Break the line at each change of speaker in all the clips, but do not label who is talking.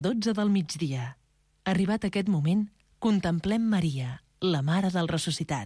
12 del migdia. Arribat aquest moment, contemplem Maria, la Mare del Ressuscitat.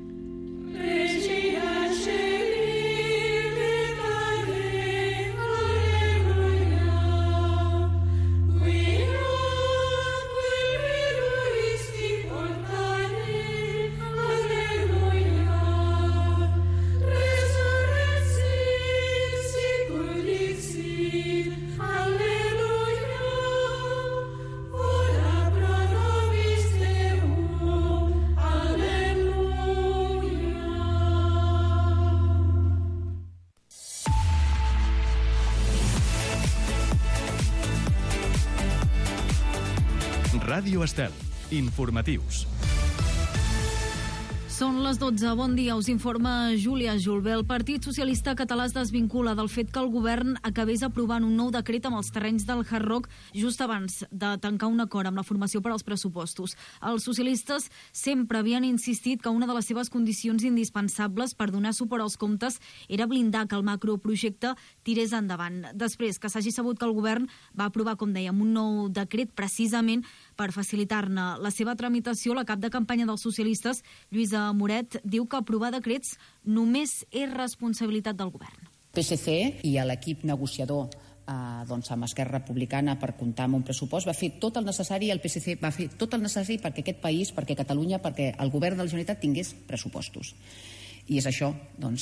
Ràdio Estel. Informatius.
Són les 12. Bon dia, us informa Júlia Julve. El Partit Socialista Català es desvincula del fet que el govern acabés aprovant un nou decret amb els terrenys del Hard Rock just abans de tancar un acord amb la formació per als pressupostos. Els socialistes sempre havien insistit que una de les seves condicions indispensables per donar suport als comptes era blindar que el macroprojecte tirés endavant. Després que s'hagi sabut que el govern va aprovar, com dèiem, un nou decret precisament per facilitar-ne la seva tramitació, la cap de campanya dels socialistes, Lluïsa Moret, diu que aprovar decrets només és responsabilitat del govern.
PSC i l'equip negociador amb Esquerra Republicana per comptar amb un pressupost va fer tot el necessari, el PSC va fer tot el necessari perquè aquest país, perquè Catalunya, perquè el govern de la Generalitat tingués pressupostos. I és això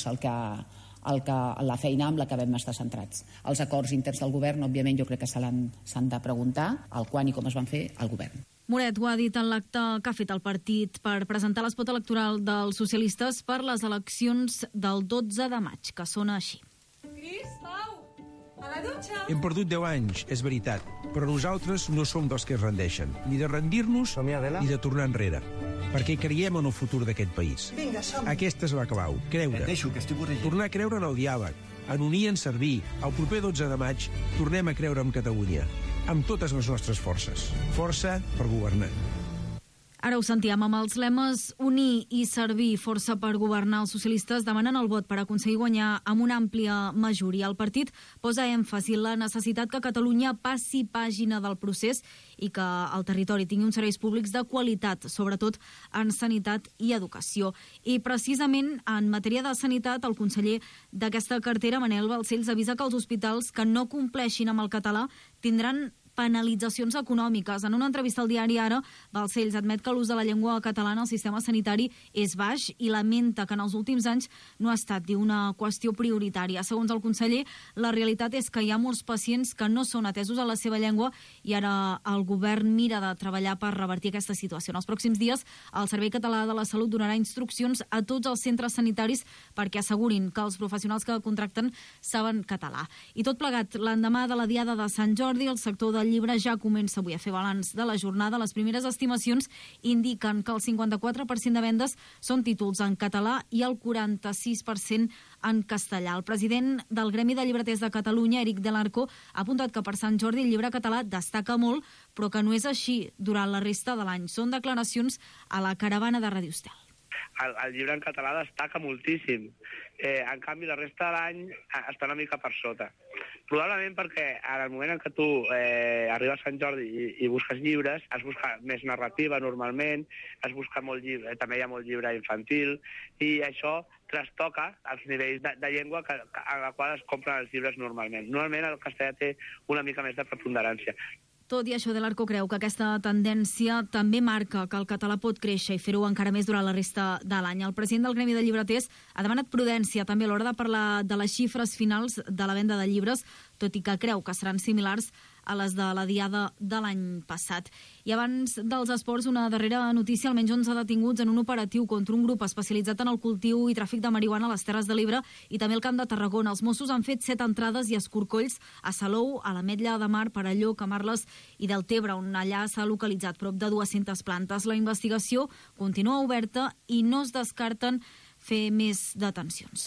la feina amb la que vam estar centrats. Els acords interns del govern, òbviament, jo crec que s'han de preguntar el quan i com es van fer al govern.
Moret ho ha dit en l'acte que ha fet el partit per presentar l'espot electoral dels socialistes per les eleccions del 12 de maig, que sona així.
Cris, Pau, a la dutxa!
Hem perdut 10 anys, és veritat, però nosaltres no som dels que es rendeixen, ni de rendir-nos ni de tornar enrere, perquè creiem en el futur d'aquest país.
Vinga, som!
Aquesta és la clau, creure. Tornar a creure en el diàleg, en unir i en servir. El proper 12 de maig tornem a creure en Catalunya, amb totes les nostres forces. Força per governar.
Ara ho sentíem amb els lemes unir i servir, força per governar. Els socialistes demanen el vot per aconseguir guanyar amb una àmplia majoria. El partit posa èmfasi en la necessitat que Catalunya passi pàgina del procés i que el territori tingui uns serveis públics de qualitat, sobretot en sanitat i educació. I precisament en matèria de sanitat, el conseller d'aquesta cartera, Manel Balcells, avisa que els hospitals que no compleixin amb el català tindran penalitzacions econòmiques. En una entrevista al diari Ara, Balcells admet que l'ús de la llengua catalana al sistema sanitari és baix i lamenta que en els últims anys no ha estat una qüestió prioritària. Segons el conseller, la realitat és que hi ha molts pacients que no són atesos a la seva llengua i ara el govern mira de treballar per revertir aquesta situació. En els pròxims dies, el Servei Català de la Salut donarà instruccions a tots els centres sanitaris perquè assegurin que els professionals que contracten saben català. I tot plegat, l'endemà de la Diada de Sant Jordi, el sector del llibre ja comença avui a fer balanç de la jornada. Les primeres estimacions indiquen que el 54% de vendes són títols en català i el 46% en castellà. El president del Gremi de Llibreters de Catalunya, Eric Delarco, ha apuntat que per Sant Jordi el llibre català destaca molt, però que no és així durant la resta de l'any. Són declaracions a la caravana de Ràdio Estel.
El llibre en català destaca moltíssim. En canvi, la resta de l'any està una mica per sota. Probablement perquè en el moment en què tu arribes a Sant Jordi i busques llibres, es busca més narrativa normalment, es busca molt llibre, també hi ha molt llibre infantil, i això trastoca els nivells de llengua a la qual es compren els llibres normalment. Normalment el castellà té una mica més de preponderància.
Tot i això, Delarco creu que aquesta tendència també marca que el català pot créixer i fer-ho encara més durant la resta de l'any. El president del Gremi de Llibreters ha demanat prudència també a l'hora de parlar de les xifres finals de la venda de llibres, tot i que creu que seran similars a les de la Diada de l'any passat. I abans dels esports, una darrera notícia: almenys 11 detinguts en un operatiu contra un grup especialitzat en el cultiu i tràfic de marihuana a les Terres de l'Ebre i també al Camp de Tarragona. Els Mossos han fet 7 entrades i escorcolls a Salou, a l'Ametlla de Mar, Perelló, Camarles i Deltebre, on allà s'ha localitzat prop de 200 plantes. La investigació continua oberta i no es descarten fer més detencions.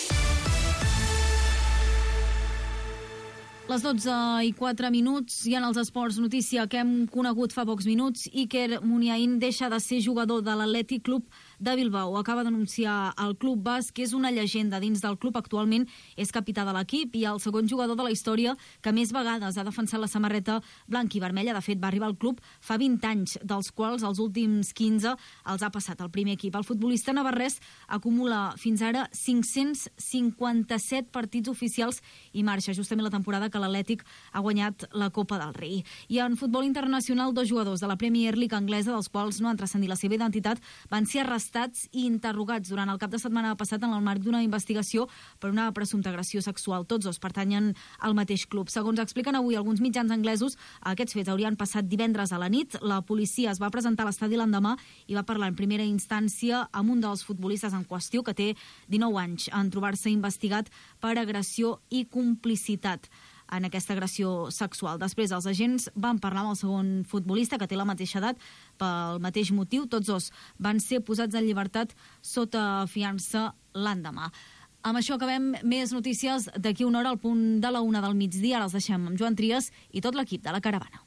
Les 12:04 i en els esports, notícia que hem conegut fa pocs minuts: Iker Muniain deixa de ser jugador de l'Atlètic Club de Bilbao acaba d'anunciar el club basc, que és una llegenda dins del club. Actualment és capità de l'equip i el segon jugador de la història que més vegades ha defensat la samarreta blanc i vermella. De fet, va arribar al club fa 20 anys, dels quals els últims 15 els ha passat el primer equip. El futbolista navarrès acumula fins ara 557 partits oficials i marxa justament la temporada que l'Atlètic ha guanyat la Copa del Rei. I en futbol internacional, 2 jugadors de la Premier League anglesa, dels quals no han transcendit la seva identitat, van ser arrestats i interrogats durant el cap de setmana passat en el marc d'una investigació per una presumpta agressió sexual. Tots dos pertanyen al mateix club. Segons expliquen avui alguns mitjans anglesos, aquests fets haurien passat divendres a la nit. La policia es va presentar a l'estadi l'endemà i va parlar en primera instància amb un dels futbolistes en qüestió, que té 19 anys, en trobar-se investigat per agressió i complicitat en aquesta agressió sexual. Després, els agents van parlar amb el segon futbolista, que té la mateixa edat, pel mateix motiu. Tots dos van ser posats en llibertat sota fiança l'endemà. Amb això acabem. Més notícies d'aquí una hora, al punt de la 1 del migdia. Ara els deixem amb Joan Trias i tot l'equip de La Caravana.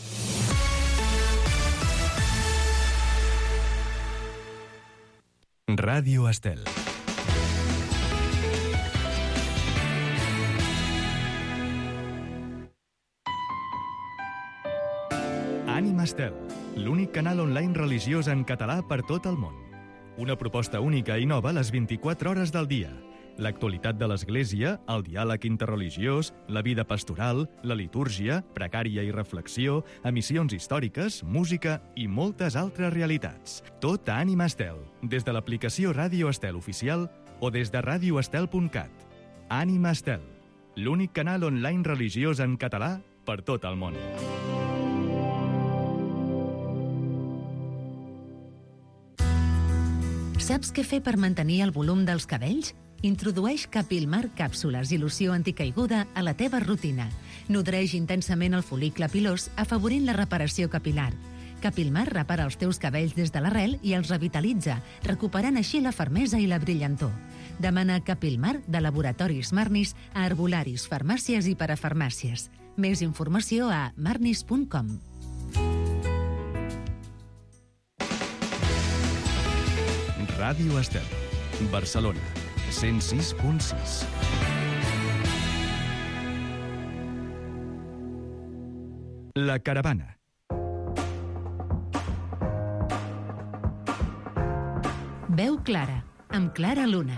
Ràdio Estel. Ànima Estel, l'únic canal online religiós en català per tot el món. Una proposta única i nova a les 24 hores del dia. L'actualitat de l'Església, el diàleg interreligiós, la vida pastoral, la litúrgia, precària i reflexió, emissions històriques, música i moltes altres realitats. Tot a Ànima Estel, des de l'aplicació Ràdio Estel oficial o des de radioestel.cat. Ànima Estel, l'únic canal online religiós en català per tot el món.
Saps què fer per mantenir el volum dels cabells? Introdueix Capilmar càpsules i loció anticaiguda a la teva rutina. Nodreix intensament el fol·licle pilós, afavorint la reparació capilar. Capilmar repara els teus cabells des de l'arrel i els revitalitza, recuperant així la fermesa i la brillantor. Demana Capilmar de Laboratoris Marnis a herbolaris, farmàcies i parafarmàcies. Més informació a marnis.com.
Ràdio Estel, Barcelona, 106.6. La Caravana.
Veu clara, amb Clara Luna.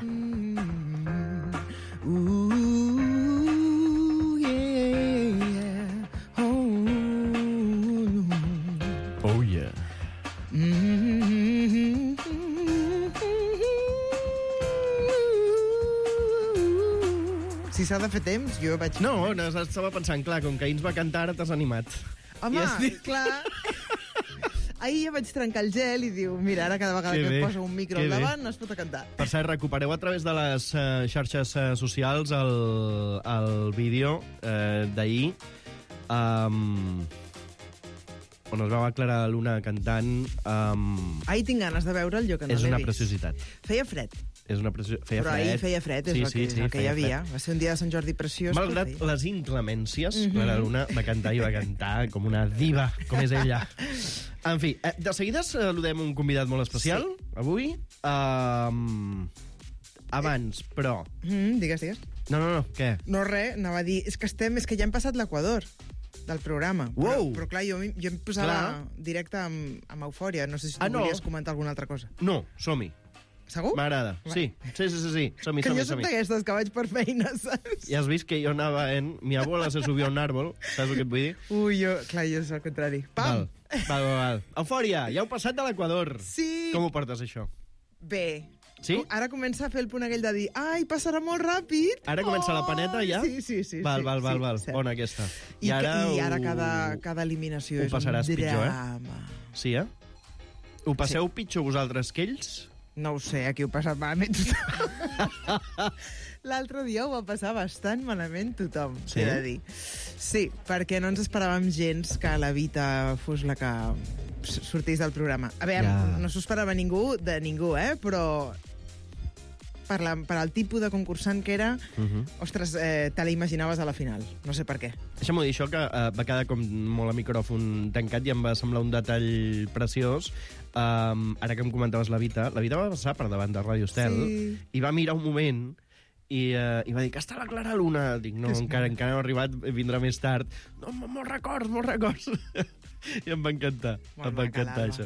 Oh yeah.
Si s'ha de fer temps, jo vaig...
No, estava pensant, clar, com que ahir ens va cantar, ara t'has animat.
Home, clar... Ahir ja vaig trencar el gel i diu, mira, ara cada vegada que et posa un micro al davant no es pot cantar.
Per cert, recupereu a través de les xarxes socials el vídeo d'ahir on es veu a Clara Luna cantant.
Ahir tinc ganes de veure'l, jo que no l'he vist.
És una preciositat.
Feia fred.
Però
ahir feia fred, és el que hi havia. Va ser un dia de Sant Jordi preciós.
Malgrat les inclemències, Clara Luna va cantar i va cantar com una diva, com és ella. En fi, de seguida saludem un convidat molt especial, avui. Abans, però...
Digues.
No, què?
No, res, anava a dir... És que ja hem passat l'Equador del programa.
Wow.
Però clar, jo em posava directe amb eufòria. No sé si tu volies comentar alguna altra cosa.
No, som-hi.
Segur?
M'agrada. Sí. Som-hi.
Que jo soc d'aquestes que vaig per feina, saps?
Ja has vist que jo anava en... Mi abuela se subió a un árbol, saps el que et vull dir?
Ui, jo és el contrari. Pam!
Val. Eufòria, ja heu passat de l'Equador.
Sí.
Com ho portes, això?
Bé.
Sí?
Ara comença a fer el punt aquell de dir ai, passarà molt ràpid.
Ara comença la paneta, ja?
Sí.
Val. Bona aquesta.
I ara cada eliminació és un drama.
Pitjor, Sí, Ho passeu pitjor vosaltres que ells?
No ho sé, aquí ho passa malament tothom. L'altre dia ho va passar bastant malament tothom, he de dir. Sí, perquè no ens esperàvem gens que la Vita fos la que sortís del programa. A veure, no s'ho esperava ningú de ningú, però per al tipus de concursant que era, ostres, te l'imaginaves a la final. No sé per què.
Deixa'm-ho dir, això que va quedar com molt a micròfon tancat i em va semblar un detall preciós. Ara que em comentaves la Vita va passar per davant de Ràdio Estel i va mirar un moment i va dir que està la Clara Luna. Dic, no, encara no ha arribat, vindrà més tard. No, molts records. I em va encantar, això.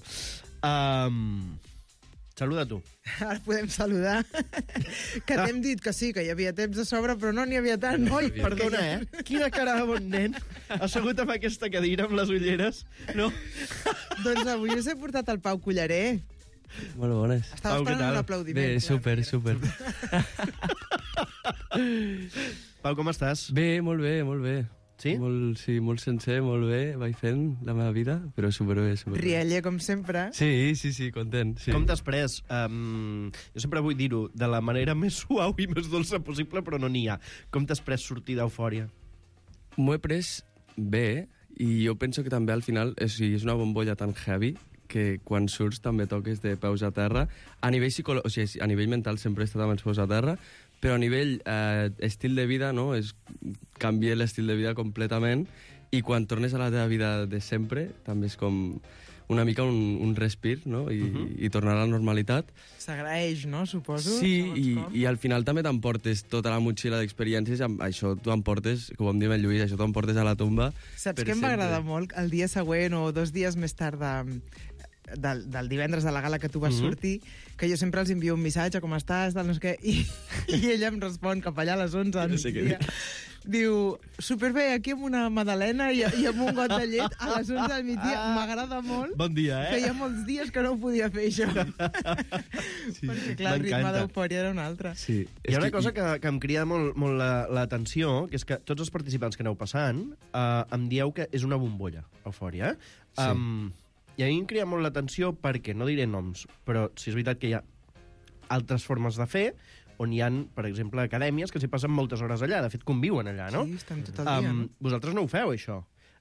Saluda tu.
Ara podem saludar. Que t'hem dit que sí, que hi havia temps de sobre, però no n'hi havia tant.
Oi, perdona, Quina cara de bon nen. Assegut amb aquesta cadira, amb les ulleres. No?
Doncs avui us he portat el Pau Culleré.
Molt bones.
Estava esperant un aplaudiment.
Bé, super.
Pau, com estàs?
Bé, molt bé.
Sí?
Molt sencer, molt bé. Vaig fent la meva vida, però superbé.
Rielle, com sempre.
Sí, content. Sí.
Com t'has pres? Jo sempre vull dir-ho de la manera més suau i més dolça possible, però no n'hi ha. Com t'has pres sortir d'Eufòria?
M'ho he pres bé, i jo penso que també al final és una bombolla tan heavy que quan surts també toques de peus a terra. A nivell a nivell mental sempre he estat amb els peus a terra, però a nivell estil de vida, no? Canvia l'estil de vida completament, i quan tornes a la teva vida de sempre també és com una mica un respir, no? I tornar a la normalitat.
S'agraeix, no? Suposo.
Sí, i al final també t'emportes tota la motxilla d'experiències, això t'ho emportes, com em diu el Lluís, això t'ho emportes a la tomba.
Saps què em va agradar molt? El dia següent o 2 dies més tard del divendres de la gala que tu vas sortir, que jo sempre els envio un missatge, com estàs, no sé què, i ella em respon cap allà a les 11 al migdia. Diu, superbé, aquí amb una magdalena i amb un got de llet a les 11 del migdia. M'agrada molt.
Bon dia,
Feia molts dies que no ho podia fer, això. Perquè, clar, el ritme d'Eufòria era un altre.
Sí.
Hi ha una cosa que em crida molt l'atenció, que és que tots els participants que aneu passant em dieu que és una bombolla, Eufòria. I a mi em crida molt l'atenció perquè, no diré noms, però si és veritat que hi ha altres formes de fer, on hi ha, per exemple, acadèmies que s'hi passen moltes hores allà. De fet, conviuen allà, no?
Sí, estan tot el dia, no?
Vosaltres no ho feu, això.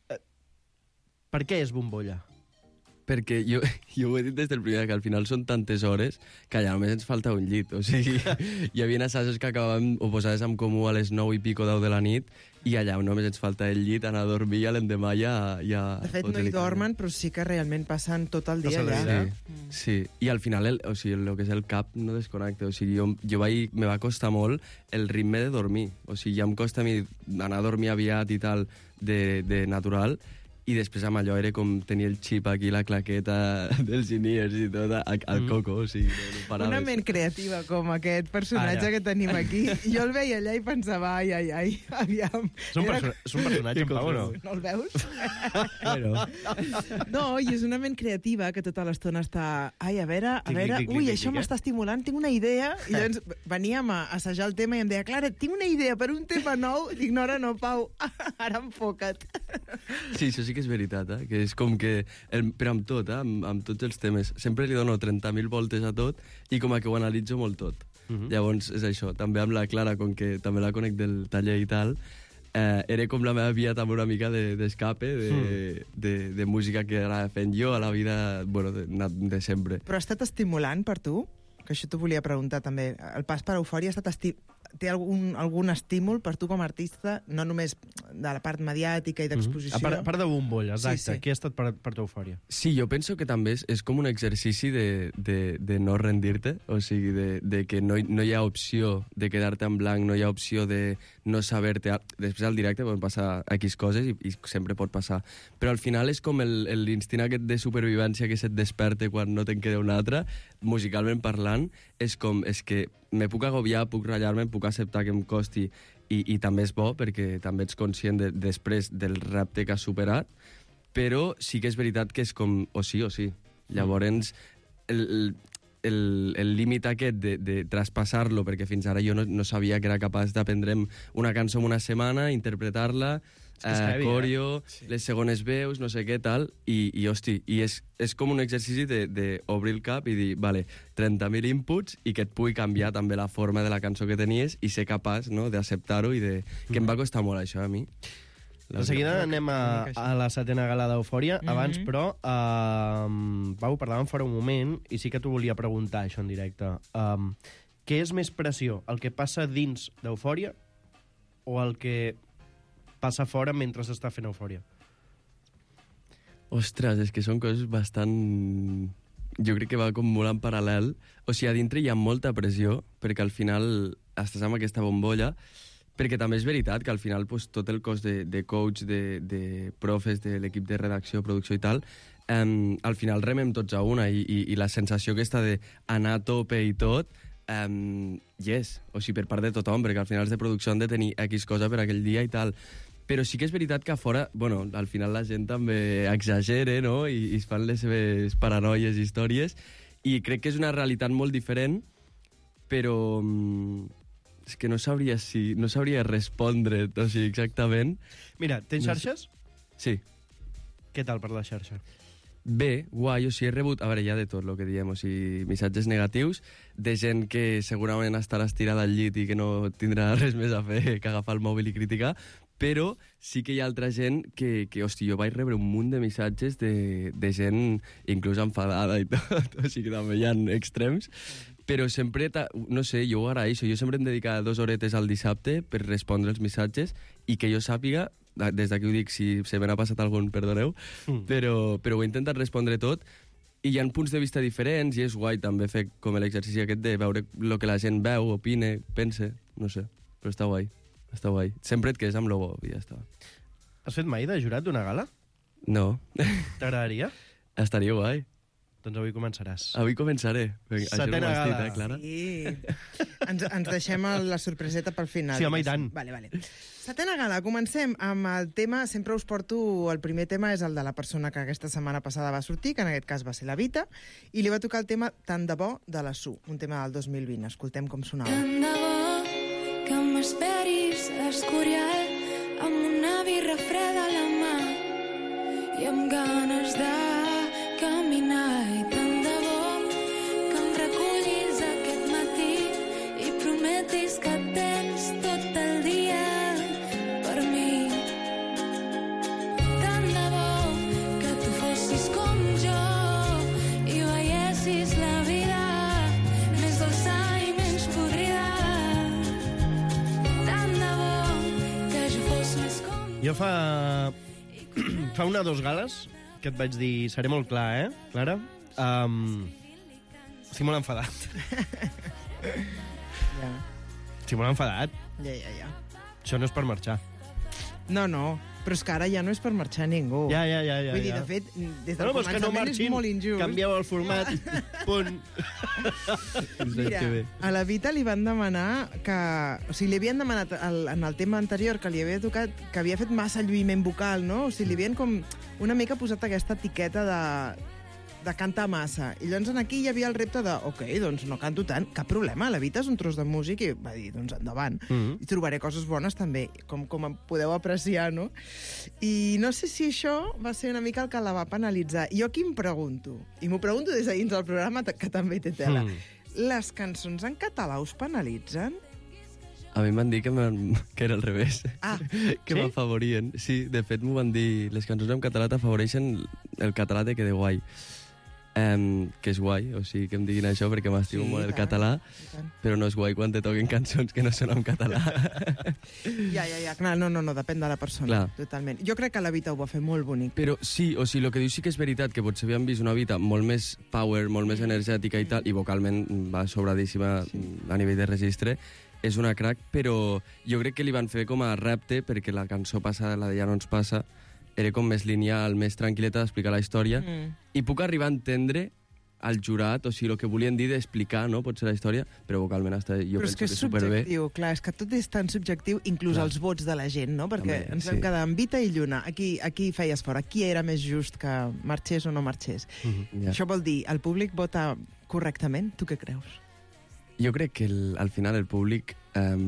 Per què és bombolla?
Perquè jo ho he dit des del primer, que al final són tantes hores que allà només ens falta un llit. O sigui, hi havia assajos que acabàvem o posaves en comú a les 9 i pico, 10 de la nit, i allà només ens falta el llit, anar a dormir, i l'endemà ja...
De fet, no hi dormen, però sí que realment passen tot el dia allà.
Sí, i al final el que és el cap no desconnecta. O sigui, me va costar molt el ritme de dormir. O sigui, ja em costa a mi anar a dormir aviat i tal, de natural, i després amb allò era com tenir el xip aquí, la claqueta dels iniers i tot, al coco, o sigui, no paraves.
Una ment creativa com aquest personatge que tenim aquí. Jo el veia allà i pensava, ai, aviam.
És un personatge, en Pau, o no?
No el veus? No, i és una ment creativa que tota l'estona està... Ai, a veure, ui, això m'està estimulant, tinc una idea. I llavors veníem a assajar el tema i em deia, Clara, tinc una idea per un tema nou. Dic, no, ara no, Pau, ara enfoca't.
Sí, això sí que és veritat, que és com que, però amb tot, amb tots els temes, sempre li dono 30.000 voltes a tot i com que ho analitzo molt tot. Llavors, és això, també amb la Clara, com que també la conec del taller i tal, era com la meva via també una mica d'escape, de música que anava fent jo a la vida, bueno, de sempre.
Però ha estat estimulant per tu? Que això t'ho volia preguntar també. El pas per Eufòria ha estat té algun estímul per tu com a artista, no només de la part mediàtica i d'exposició?
A part de bombolla, exacte. Què ha estat per tu Eufòria?
Sí, jo penso que també és com un exercici de no rendir-te, o sigui, de que no hi ha opció de quedar-te en blanc, no hi ha opció de no saber-te... Després al directe poden passar X coses i sempre pot passar. Però al final és com l'instint aquest de supervivència que se't desperta quan no te'n queda una altra, musicalment parlant, és que me puc agobiar, puc ratllar-me, puc acceptar que em costi i també és bo perquè també ets conscient després del repte que has superat, però sí que és veritat que és com o sí o sí. Llavors, el límit aquest de traspassar-lo, perquè fins ara jo no sabia que era capaç d'aprendre'm una cançó en una setmana, interpretar-la, coreo, les segones veus, no sé què, tal, i hosti, és com un exercici d'obrir el cap i dir, vale, 30.000 inputs i que et pugui canviar també la forma de la cançó que tenies i ser capaç, no, d'acceptar-ho i que em va costar molt això a mi.
De seguida anem a la 7ª gala d'Eufòria. Abans, però, Pau, parlàvem fora un moment i sí que t'ho volia preguntar, això en directe. què és més pressió? El que passa dins d'Eufòria o el que passa fora mentre s'està fent Eufòria?
Ostres, és que són coses bastant... Jo crec que va com molt en paral·lel. O sigui, a dintre hi ha molta pressió, perquè al final estàs amb aquesta bombolla, perquè també és veritat que al final pues, tot el cos de coach, de profes, de l'equip de redacció, producció i tal, al final remem tots a una i la sensació aquesta d'anar a tope i tot, yes, o sigui, per part de tothom, perquè al final els de producció han de tenir X cosa per aquell dia i tal. Però sí que és veritat que a fora, bueno, al final la gent també exagera, no?, i es fan les seves paranoies i històries, i crec que és una realitat molt diferent, però és que no sabria respondre, o sigui, exactament.
Mira, tens xarxes?
Sí.
Què tal per la xarxa?
Bé, guai, o sigui, he rebut... A veure, hi ha de tot, el que diem, o sigui, missatges negatius de gent que segurament estarà estirada al llit i que no tindrà res més a fer que agafar el mòbil i criticar, però sí que hi ha altra gent que hosti, jo vaig rebre un munt de missatges de gent inclús enfadada i tot, o sigui que també hi ha extrems, però sempre, no sé, jo ho agraeixo, jo sempre em dedicava 2 horetes al dissabte per respondre els missatges i que jo sàpiga, des d'aquí ho dic, si se me n'ha passat algun, perdoneu, però ho he intentat respondre tot i hi ha punts de vista diferents i és guai també fer com l'exercici aquest de veure el que la gent veu, opine, pense, no sé, però està guai. Està guai. Sempre et quedes amb lo bo i ja està.
Has fet mai de jurat d'una gala?
No.
T'agradaria?
Estaria guai.
Doncs avui començaràs.
Avui començaré.
Setena gala.
Clara?
Sí. Ens deixem la sorpreseta pel final.
Sí, home, i tant.
Vale. Setena gala, comencem amb el tema, sempre us porto, el primer tema és el de la persona que aquesta setmana passada va sortir, que en aquest cas va ser la Vita, i li va tocar el tema Tant de bo de la Su, un tema del 2020. Escoltem com sonava.
Tant de bo que m'esperis a Escorial amb una birra freda a la mà i amb ganes de caminar, i tant de bo que em recullis aquest matí i prometis que tens tot el dia per mi. Tant de bo que tu fossis com jo i veiessis la vida més dolça i menys podrida.
Jo fa 1 o 2 gales que et vaig dir, seré molt clar, Clara? Estic molt enfadat.
Ja.
Estic molt enfadat.
Ja.
Això no és per marxar.
No, però és que ara ja no és per marxar ningú.
Ja.
Vull dir, de fet, des del començament és molt injust.
Canvieu el format, punt.
Mira, a la Vita li van demanar que... O sigui, li havien demanat en el tema anterior que li havia tocat, que havia fet massa lluïment vocal, no? O sigui, li havien com una mica posat aquesta etiqueta de cantar massa. I llavors aquí hi havia el repte de, ok, doncs no canto tant, cap problema, la Vita és un tros de músic, i va dir, doncs endavant. I trobaré coses bones també, com podeu apreciar, no? I no sé si això va ser una mica el que la va penalitzar. I jo aquí em pregunto, i m'ho pregunto des de dins del programa, que també té tela, les cançons en català us penalitzen?
A mi m'han dit que era al revés. Que
sí?
m'afavorien. Sí, de fet m'ho van dir, les cançons en català t'afavoreixen el català te queda guai. Que és guai, o sigui, que em diguin això perquè m'estimo molt el català, però no és guai quan te toquen cançons que no són en català.
Ja, clar, no, depèn de la persona,
clar.
Totalment. Jo crec que la Vita ho va fer molt bonic.
Però sí, o sigui, el que dius sí que és veritat, que potser havíem vist una Vita molt més power, molt més energètica i tal, i vocalment va sobradíssima a nivell de registre, és una crack, però jo crec que li van fer com a repte, perquè la cançó passada, la de Ja no ens passa, era com més lineal, més tranquil·leta d'explicar la història, i puc arribar a entendre al jurat, o sigui, el que volien dir d'explicar, no?, potser la història, però vocalment jo penso que és superbé.
Però és subjectiu, clar, és que tot és tan subjectiu, inclús els vots de la gent, no?, perquè ens vam quedar amb Vita i Lluna. Aquí feies fora. Qui era més just que marxés o no marxés? Això vol dir, el públic vota correctament? Tu què creus?
Jo crec que al final el públic...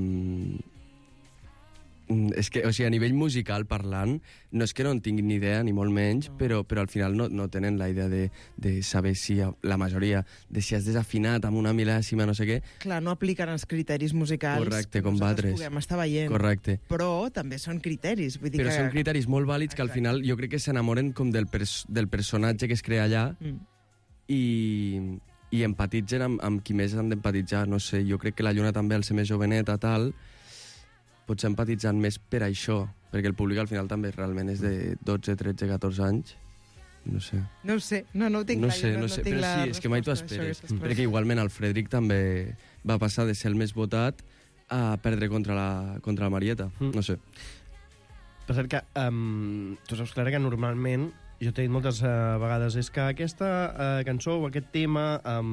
és que, o sigui, a nivell musical parlant, no és que no en tinguin ni idea, ni molt menys, però al final no tenen la idea de saber si, la majoria, de si has desafinat amb una mil·lèsima, no sé què.
Clar, no apliquen els criteris musicals.
Correcte, com Batres.
Puguem estar veient.
Correcte.
Però també són criteris. Vull dir
però són criteris molt vàlids que al final jo crec que s'enamoren com del personatge que es crea allà i empatitzen amb qui més han d'empatitzar. No sé, jo crec que la Lluna també, al ser més joveneta, tal, potser empatitzant més per això, perquè el públic al final també realment és de 12, 13, 14 anys. No sé.
No ho sé, no ho tinc clar.
No sé, però sí, és que mai t'ho esperes. Perquè igualment el Frederic també va passar de ser el més votat a perdre contra la Marieta. No sé.
Per cert que, tu saps, Clara, que normalment, jo t'he dit moltes vegades, és que aquesta cançó o aquest tema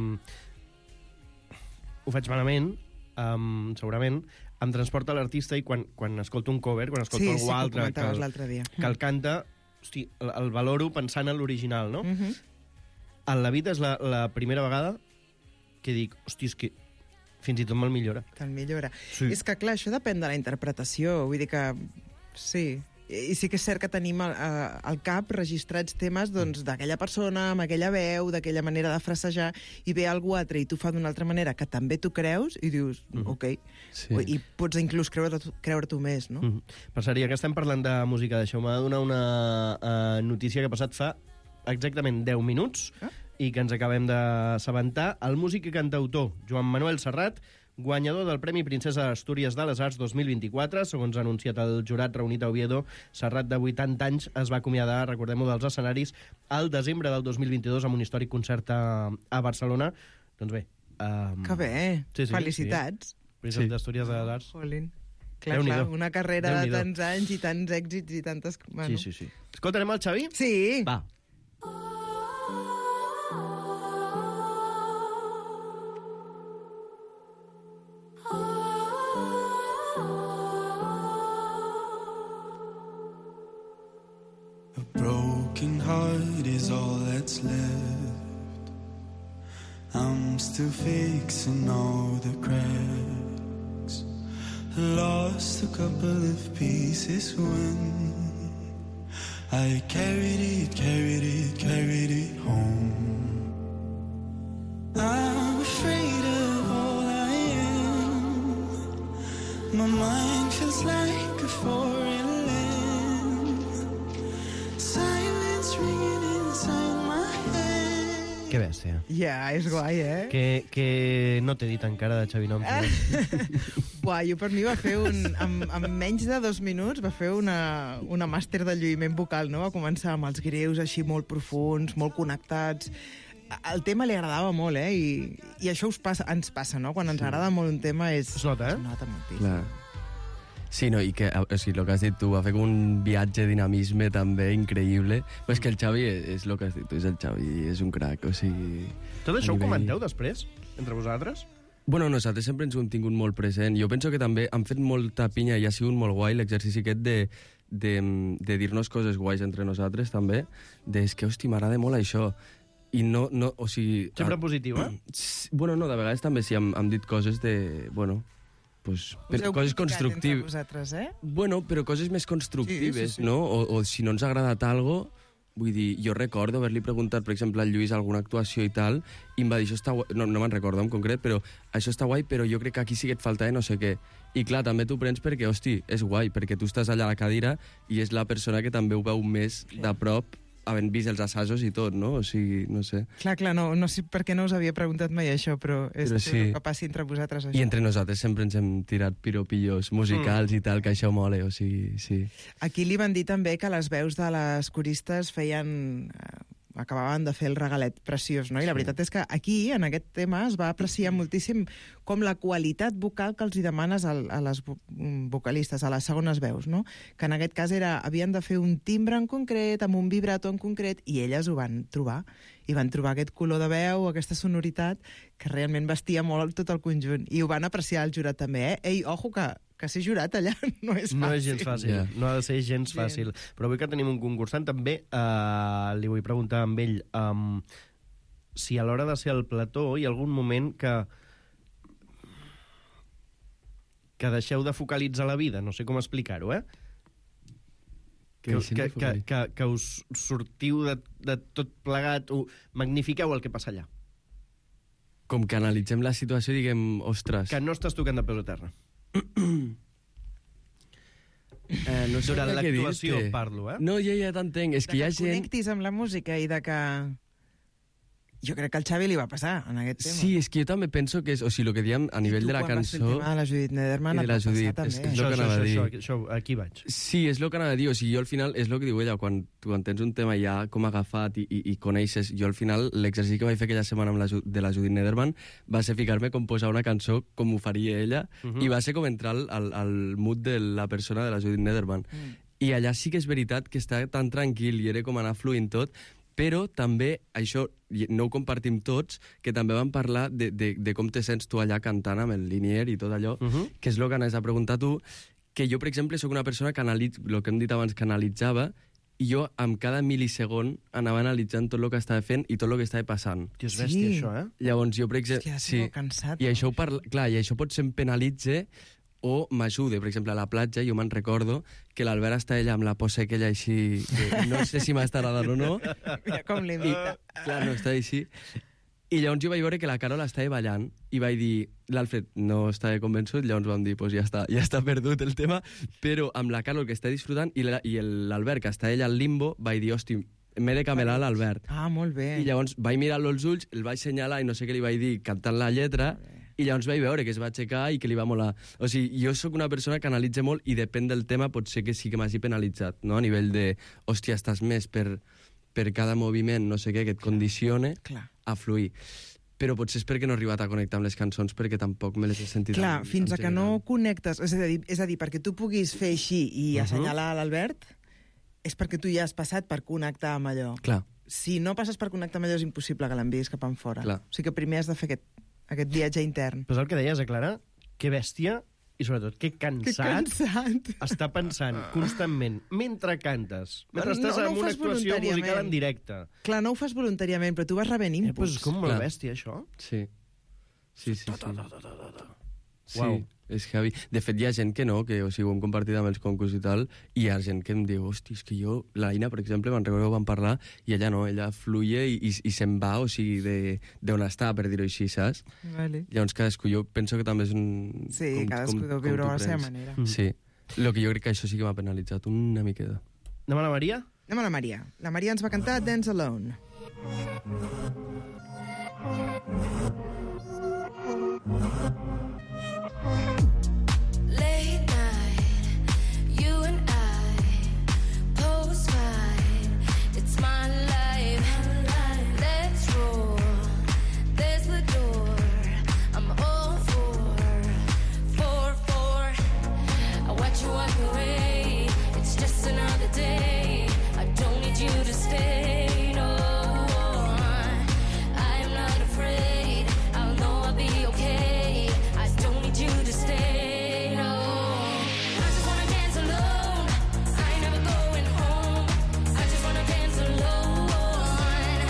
ho faig malament, segurament, em transporta l'artista i quan escolto un cover, quan escolto algú altre que el canta, hosti, el valoro pensant en l'original, no? En la vida és la primera vegada que dic, hosti, és que fins i tot me'l millora.
Te'l millora. Sí. És que, clar, això depèn de la interpretació. Vull dir que, sí. I sí que és cert que tenim al cap registrats temes d'aquella persona, amb aquella veu, d'aquella manera de frasejar, i ve algú altre i tu fa d'una altra manera que també tu creus i dius, ok. Sí. I pots inclús creure-t'ho més, no?
Per cert, ja que estem parlant de música, deixeu-me donar una notícia que ha passat fa exactament 10 minuts i que ens acabem d'assabentar. El músic i cantautor Joan Manuel Serrat, guanyador del Premi Princesa d'Astúries de les Arts 2024, segons ha anunciat el jurat reunit a Oviedo. Serrat, de 80 anys, es va acomiadar, recordem-ho, dels escenaris al desembre del 2022 amb un històric concert a Barcelona. Doncs bé...
Que bé! Sí, felicitats!
Sí. Princesa d'Astúries de les Arts.
Jolín. Clar, una carrera de tants anys i tants èxits i tantes... Bueno.
Sí. Escoltarem el Xavi?
Sí!
Va.
Broken heart is all that's left. I'm still fixing all the cracks. Lost a couple of pieces when I carried it home. I'm afraid of all I am. My mind feels like a foreign
Que bèstia.
Ja, és guai, eh?
Que no t'he dit encara de Xavi Noms.
Buah, jo per mi va fer en menys de 2 minuts va fer una màster de lluïment vocal, no? Va començar amb els greus així molt profuns, molt connectats. El tema li agradava molt, I això ens passa, no? Quan ens agrada molt un tema
es nota,
Es nota moltíssim.
Clar. Sí, no, i que, o sigui, el que has dit tu, va fer com un viatge de dinamisme també increïble. Però és que el Xavi és el que has dit tu, és el Xavi, és un crac, o sigui...
Tot això ho comenteu després, entre vosaltres?
Bueno, nosaltres sempre ens ho hem tingut molt present. Jo penso que també han fet molta pinya i ha sigut molt guai l'exercici aquest de dir-nos coses guais entre nosaltres, també. És que, hosti, m'agrada molt això. I no, o sigui...
Sempre positiu, eh?
Bueno, no, de vegades també sí, hem dit coses de... Bueno, pues, coses constructives.
Vosaltres,
Bueno, però coses més constructives,
sí.
no? O si no ens ha agradat algo, vull dir, jo recordo haver-li preguntat, per exemple, al Lluís alguna actuació i tal, i em va dir, això està guai, no me'n recordo en concret, però això està guai, però jo crec que aquí sí que et falta no sé què. I clar, també t'ho prens perquè, hosti, és guai, perquè tu estàs allà a la cadira i és la persona que també ho veu més de prop, havent vist els assajos i tot, no? O sigui, no sé.
Clar, no sé per què no us havia preguntat mai això, però és
sí.
Que passi entre vosaltres això.
I entre nosaltres sempre ens hem tirat piropillos musicals i tal, que això mole, o sigui, sí.
Aquí li van dir també que les veus de les coristes acabaven de fer el regalet preciós, no? I la veritat és que aquí, en aquest tema, es va apreciar moltíssim com la qualitat vocal que els hi demanes a les vocalistes, a les segones veus, no? Que en aquest cas havien de fer un timbre en concret, amb un vibrato en concret, i elles ho van trobar. I van trobar aquest color de veu, aquesta sonoritat, que realment vestia molt tot el conjunt. I ho van apreciar el jurat també, Ei, ojo, que ser jurat allà no és fàcil.
No és gens fàcil, no ha de ser gens fàcil. Però avui que tenim un concursant, també li vull preguntar amb ell si a l'hora de ser al plató hi ha algun moment que deixeu de focalitzar la vida. No sé com explicar-ho, Que us sortiu de tot plegat, magnifiqueu el que passa allà.
Com que analitzem la situació i diguem, ostres...
Que no estàs tocant de peus a terra.
No sé
durant l'actuació parlo,
No, ja t'entenc. És que hi ha gent...
Que connectis amb la música i de que Jo crec que al Xavi li va passar en aquest tema.
Sí, és que jo també penso que és... O sigui, el que diem a nivell de la cançó...
I tu quan vas fer el tema de la Judith Nederman et va passar també.
És el que anava a dir. Això, aquí vaig.
Sí, és el que anava a dir. O sigui, jo al final, és el que diu ella, quan tens un tema ja com agafat i coneixes... Jo al final, l'exercici que vaig fer aquella setmana amb de la Judith Nederman va ser ficar-me com posar una cançó com ho faria ella i va ser com entrar al mood de la persona de la Judith Nederman. I allà sí que és veritat que està tan tranquil i era com anar fluint tot, però també, això no ho compartim tots, que també vam parlar de com te sents tu allà cantant amb el Linier i tot allò, que és el que anaves a preguntar tu, que jo, per exemple, sóc una persona que analitza, el que hem dit abans, que analitzava, i jo, amb cada milisegon, anava analitzant tot el que estava fent i tot el que estava passant.
Tio, és bèstia, això, eh?
Llavors, jo, per exemple...
Hòstia, cansat.
I això clar, i això potser em penalitza o m'ajuda. Per exemple, a la platja, jo me'n recordo que l'Albert està ella amb la posa aquella així... No sé si m'està agradant o no.
Mira com l'imita.
Clar, no està així. I llavors jo vaig veure que la Carol estava ballant i vaig dir... L'Alfred no estava convençut, llavors vam dir, pues ja està perdut el tema, però amb la Carol que està disfrutant i l'Albert, que està ella al limbo, vaig dir, hosti, m'he de camelar l'Albert.
Ah, molt bé.
I llavors vaig mirar-lo als ulls, el vaig assenyalar i no sé què li vaig dir cantant la lletra, i llavors vaig veure que es va aixecar i que li va molar. O sigui, jo sóc una persona que analitza molt i depèn del tema pot ser que sí que m'hagi penalitzat, no? A nivell de, hòstia, estàs més per cada moviment, no sé què, que et condicione a fluir. Però potser és perquè no he arribat a connectar amb les cançons perquè tampoc me les he sentit.
Clar, fins a que no connectes... És a dir, perquè tu puguis fer així i assenyalar l'Albert, és perquè tu ja has passat per connectar amb allò.
Clar.
Si no passes per connectar amb allò, és impossible que l'enviïs cap enfora.
Clar.
O sigui que primer has de fer aquest viatge intern.
Però és el que deies, Clara? Que bèstia i sobretot que cansat està pensant constantment mentre cantes, mentre estàs en una actuació musical en directe.
Clar, no ho fas voluntàriament, però tu vas rebent inputs.
Pues és com molt bèstia, això.
Sí. Sí.
Uau.
És heavy. De fet, hi ha gent que no, que o sigui, ho hem compartit amb els concurs i tal, i hi ha gent que em diu, hosti, és que jo, l'Aina, per exemple, me'n recordo que vam parlar, i ella no, ella fluye i se'n va, o sigui, d'on està, per dir-ho així, saps?
Vale.
Llavors, cadascú, jo penso que també és un...
Sí, cadascú deu viure a la seva manera.
Sí. El que jo crec que això sí que m'ha penalitzat una miqueta.
Anem a la Maria?
Anem a la Maria. La Maria ens va cantar Dance Alone.
Late night, you and I pose fine. It's my life. Let's roll. There's the door. I'm all for. I watch you walk away. It's just another day. I don't need you to stay. No, I am not afraid. I'll know I'll be okay. I don't need you to stay. No, I just wanna dance alone. I ain't never going home. I just wanna dance alone.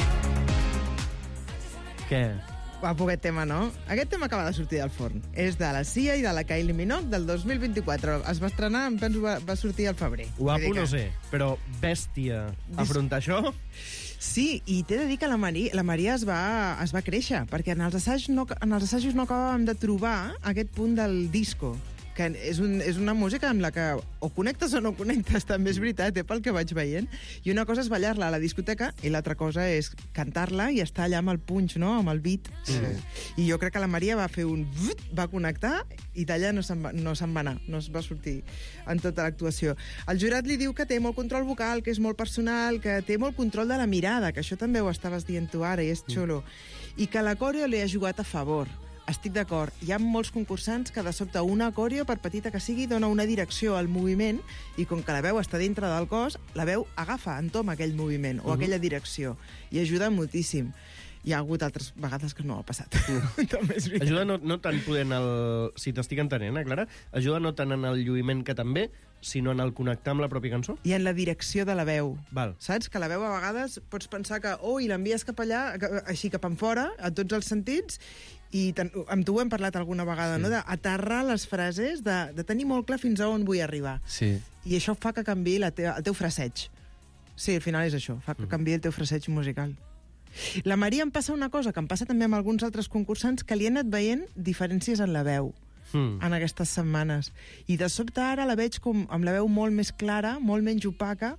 Què?
Guapo aquest tema, no? Aquest tema acaba de sortir del forn. És de la Sia i de la Kylie Minogue del 2024. Es va estrenar, em penso, va sortir al febrer.
Guapo no sé, però bèstia. Afrontar això?
Sí, i t'he de dir que la Maria es va créixer, perquè en els assajos no acabàvem de trobar aquest punt del disco, que és una música amb la que o connectes o no connectes, també és veritat, pel que vaig veient. I una cosa és ballar-la a la discoteca i l'altra cosa és cantar-la i estar allà amb el punch, no?, amb el beat. I jo crec que la Maria va fer va connectar i d'allà no se'n va anar, no es va sortir en tota l'actuació. El jurat li diu que té molt control vocal, que és molt personal, que té molt control de la mirada, que això també ho estaves dient tu ara i és xulo, i que la coreo li ha jugat a favor. Estic d'acord. Hi ha molts concursants que de sobte una coreo, per petita que sigui, dona una direcció al moviment i com que la veu està dintre del cos, la veu agafa, entoma aquell moviment o aquella direcció i ajuda moltíssim. Hi ha hagut altres vegades que no ha passat. També és veritat.
Ajuda no tant poder en el... Si t'estic entenent, Clara? Ajuda no tant en el lluïment que també, sinó en el connectar amb la pròpia cançó?
I en la direcció de la veu.
Val.
Saps? Que la veu a vegades pots pensar que i l'envies cap allà, així cap enfora, a tots els sentits, i amb tu ho hem parlat alguna vegada, no? D'aterrar les frases, de tenir molt clar fins a on vull arribar.
Sí.
I això fa que canviï el teu fraseig. Sí, al final és això, fa que canviï el teu fraseig musical. La Maria em passa una cosa que em passa també amb alguns altres concursants que li han anat veient diferències en la veu en aquestes setmanes. I de sobte ara la veig com amb la veu molt més clara, molt menys opaca,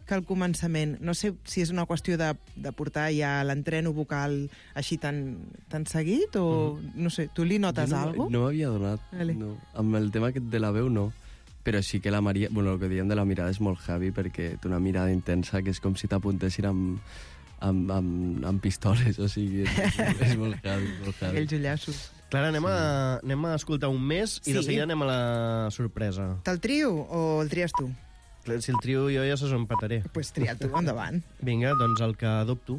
que al començament. No sé si és una qüestió de portar ja l'entreno vocal així tan seguit o, no sé, tu li notes alguna cosa?
No m'havia donat. No. Amb el tema de la veu, no. Però sí que la Maria... Bueno, el que diem de la mirada és molt heavy perquè té una mirada intensa que és com si t'apuntessin amb pistoles, o sigui, és molt heavy, molt heavy.
Aquells ullassos.
Clara, anem a escoltar un més i de seguida anem a la sorpresa.
Te'l trio o el tries tu?
Si el trio jo ja se empataré.
Pues tria tu, endavant.
Vinga, doncs el que adopto.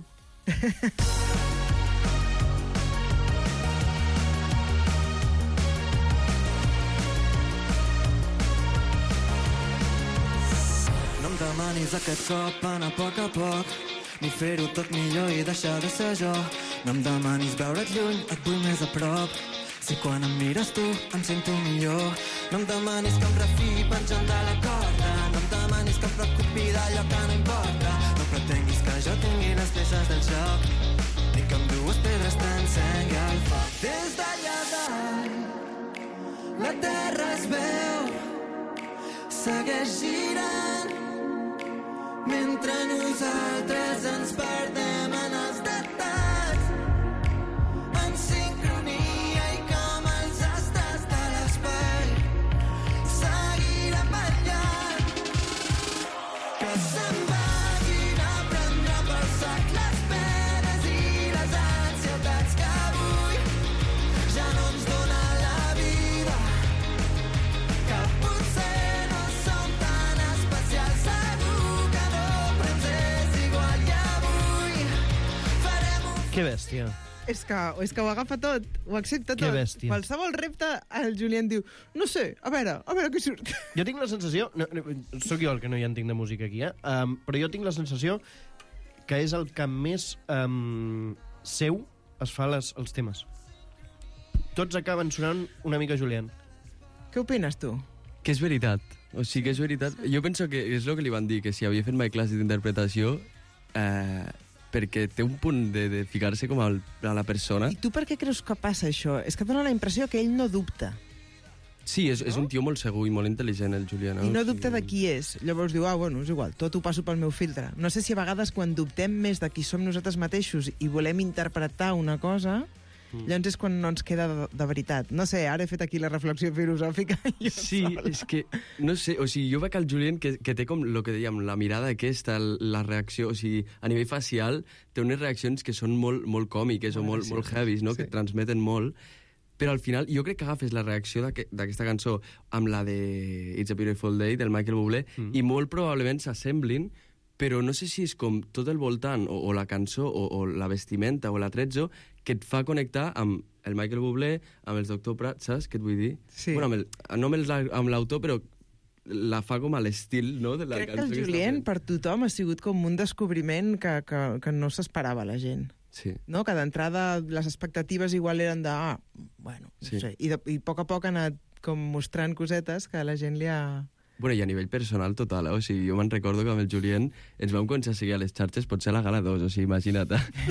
No em demanis aquest cop anar a poc, ni fer-ho tot millor i deixar de ser jo. No em demanis veure't lluny, et vull més a prop. Si quan em mires tu em sento millor. No em demanis que em refiï penjant de la corda. No em demanis que em preocupi d'allò que no importa. No pretenguis que jo tingui les peces del joc, ni que amb dues pedres t'encengui el foc. Des d'allà dalt la terra es veu, segueix girant, mentre nosaltres ens perdem en els detalls, en sincronia i com els astres de l'espai seguirem ballant, que se'n vagin a prendre pel sac les penes i les ansietats que avui ja no ens dona la vida, que potser no som tan especials, segur que no, però ens és igual i avui farem un...
Que bèstia.
És que ho agafa tot, ho accepta tot.
Que bèstia.
Qualsevol repte, el Julián diu, no sé, a veure què surt.
Jo tinc la sensació... Soc jo el que no hi entenc de música aquí, però jo tinc la sensació que és el que més seu es fa els temes. Tots acaben sonant una mica Julián.
Què opines, tu?
Que és veritat. O sigui que és veritat. Jo penso que és el que li van dir, que si havia fet mai classes d'interpretació, perquè té un punt de ficar-se com a la persona.
I tu per què creus que passa això? És que dona la impressió que ell no dubta.
Sí, és un tio molt segur i molt intel·ligent, el Julián.
I no dubta de qui és. Llavors diu, bueno, és igual, tot ho passo pel meu filtre. No sé si a vegades quan dubtem més de qui som nosaltres mateixos i volem interpretar una cosa, llavors és quan no ens queda de veritat. No sé, ara he fet aquí la reflexió filosòfica.
Sí, és que, no sé, o sigui, jo veig el Julián que té com el que dèiem, la mirada aquesta, la reacció, o sigui, a nivell facial té unes reaccions que són molt còmiques o molt heavies, no? Que transmeten molt, però al final jo crec que agafes la reacció d'aquesta cançó amb la de It's a Beautiful Day, del Michael Bublé, i molt probablement s'assemblin, però no sé si és com tot el voltant, o la cançó, o la vestimenta, o l'atrezzo, que et fa connectar amb el Michael Bublé, amb els Dr. Pratt, saps què et vull dir?
Sí.
Bueno, no amb l'autor, però la fa com a l'estil, no? De la
crec que el Julián per tothom ha sigut com un descobriment que no s'esperava la gent.
Sí.
No? Que d'entrada les expectatives igual eren de... bueno, no sé. I a poc ha anat com mostrant cosetes que la gent li ha...
Bueno, i a nivell personal total, o sigui, jo me'n recordo que amb el Julián ens vam començar a seguir a les xarxes, potser a la Gala 2, o sigui, imagina't.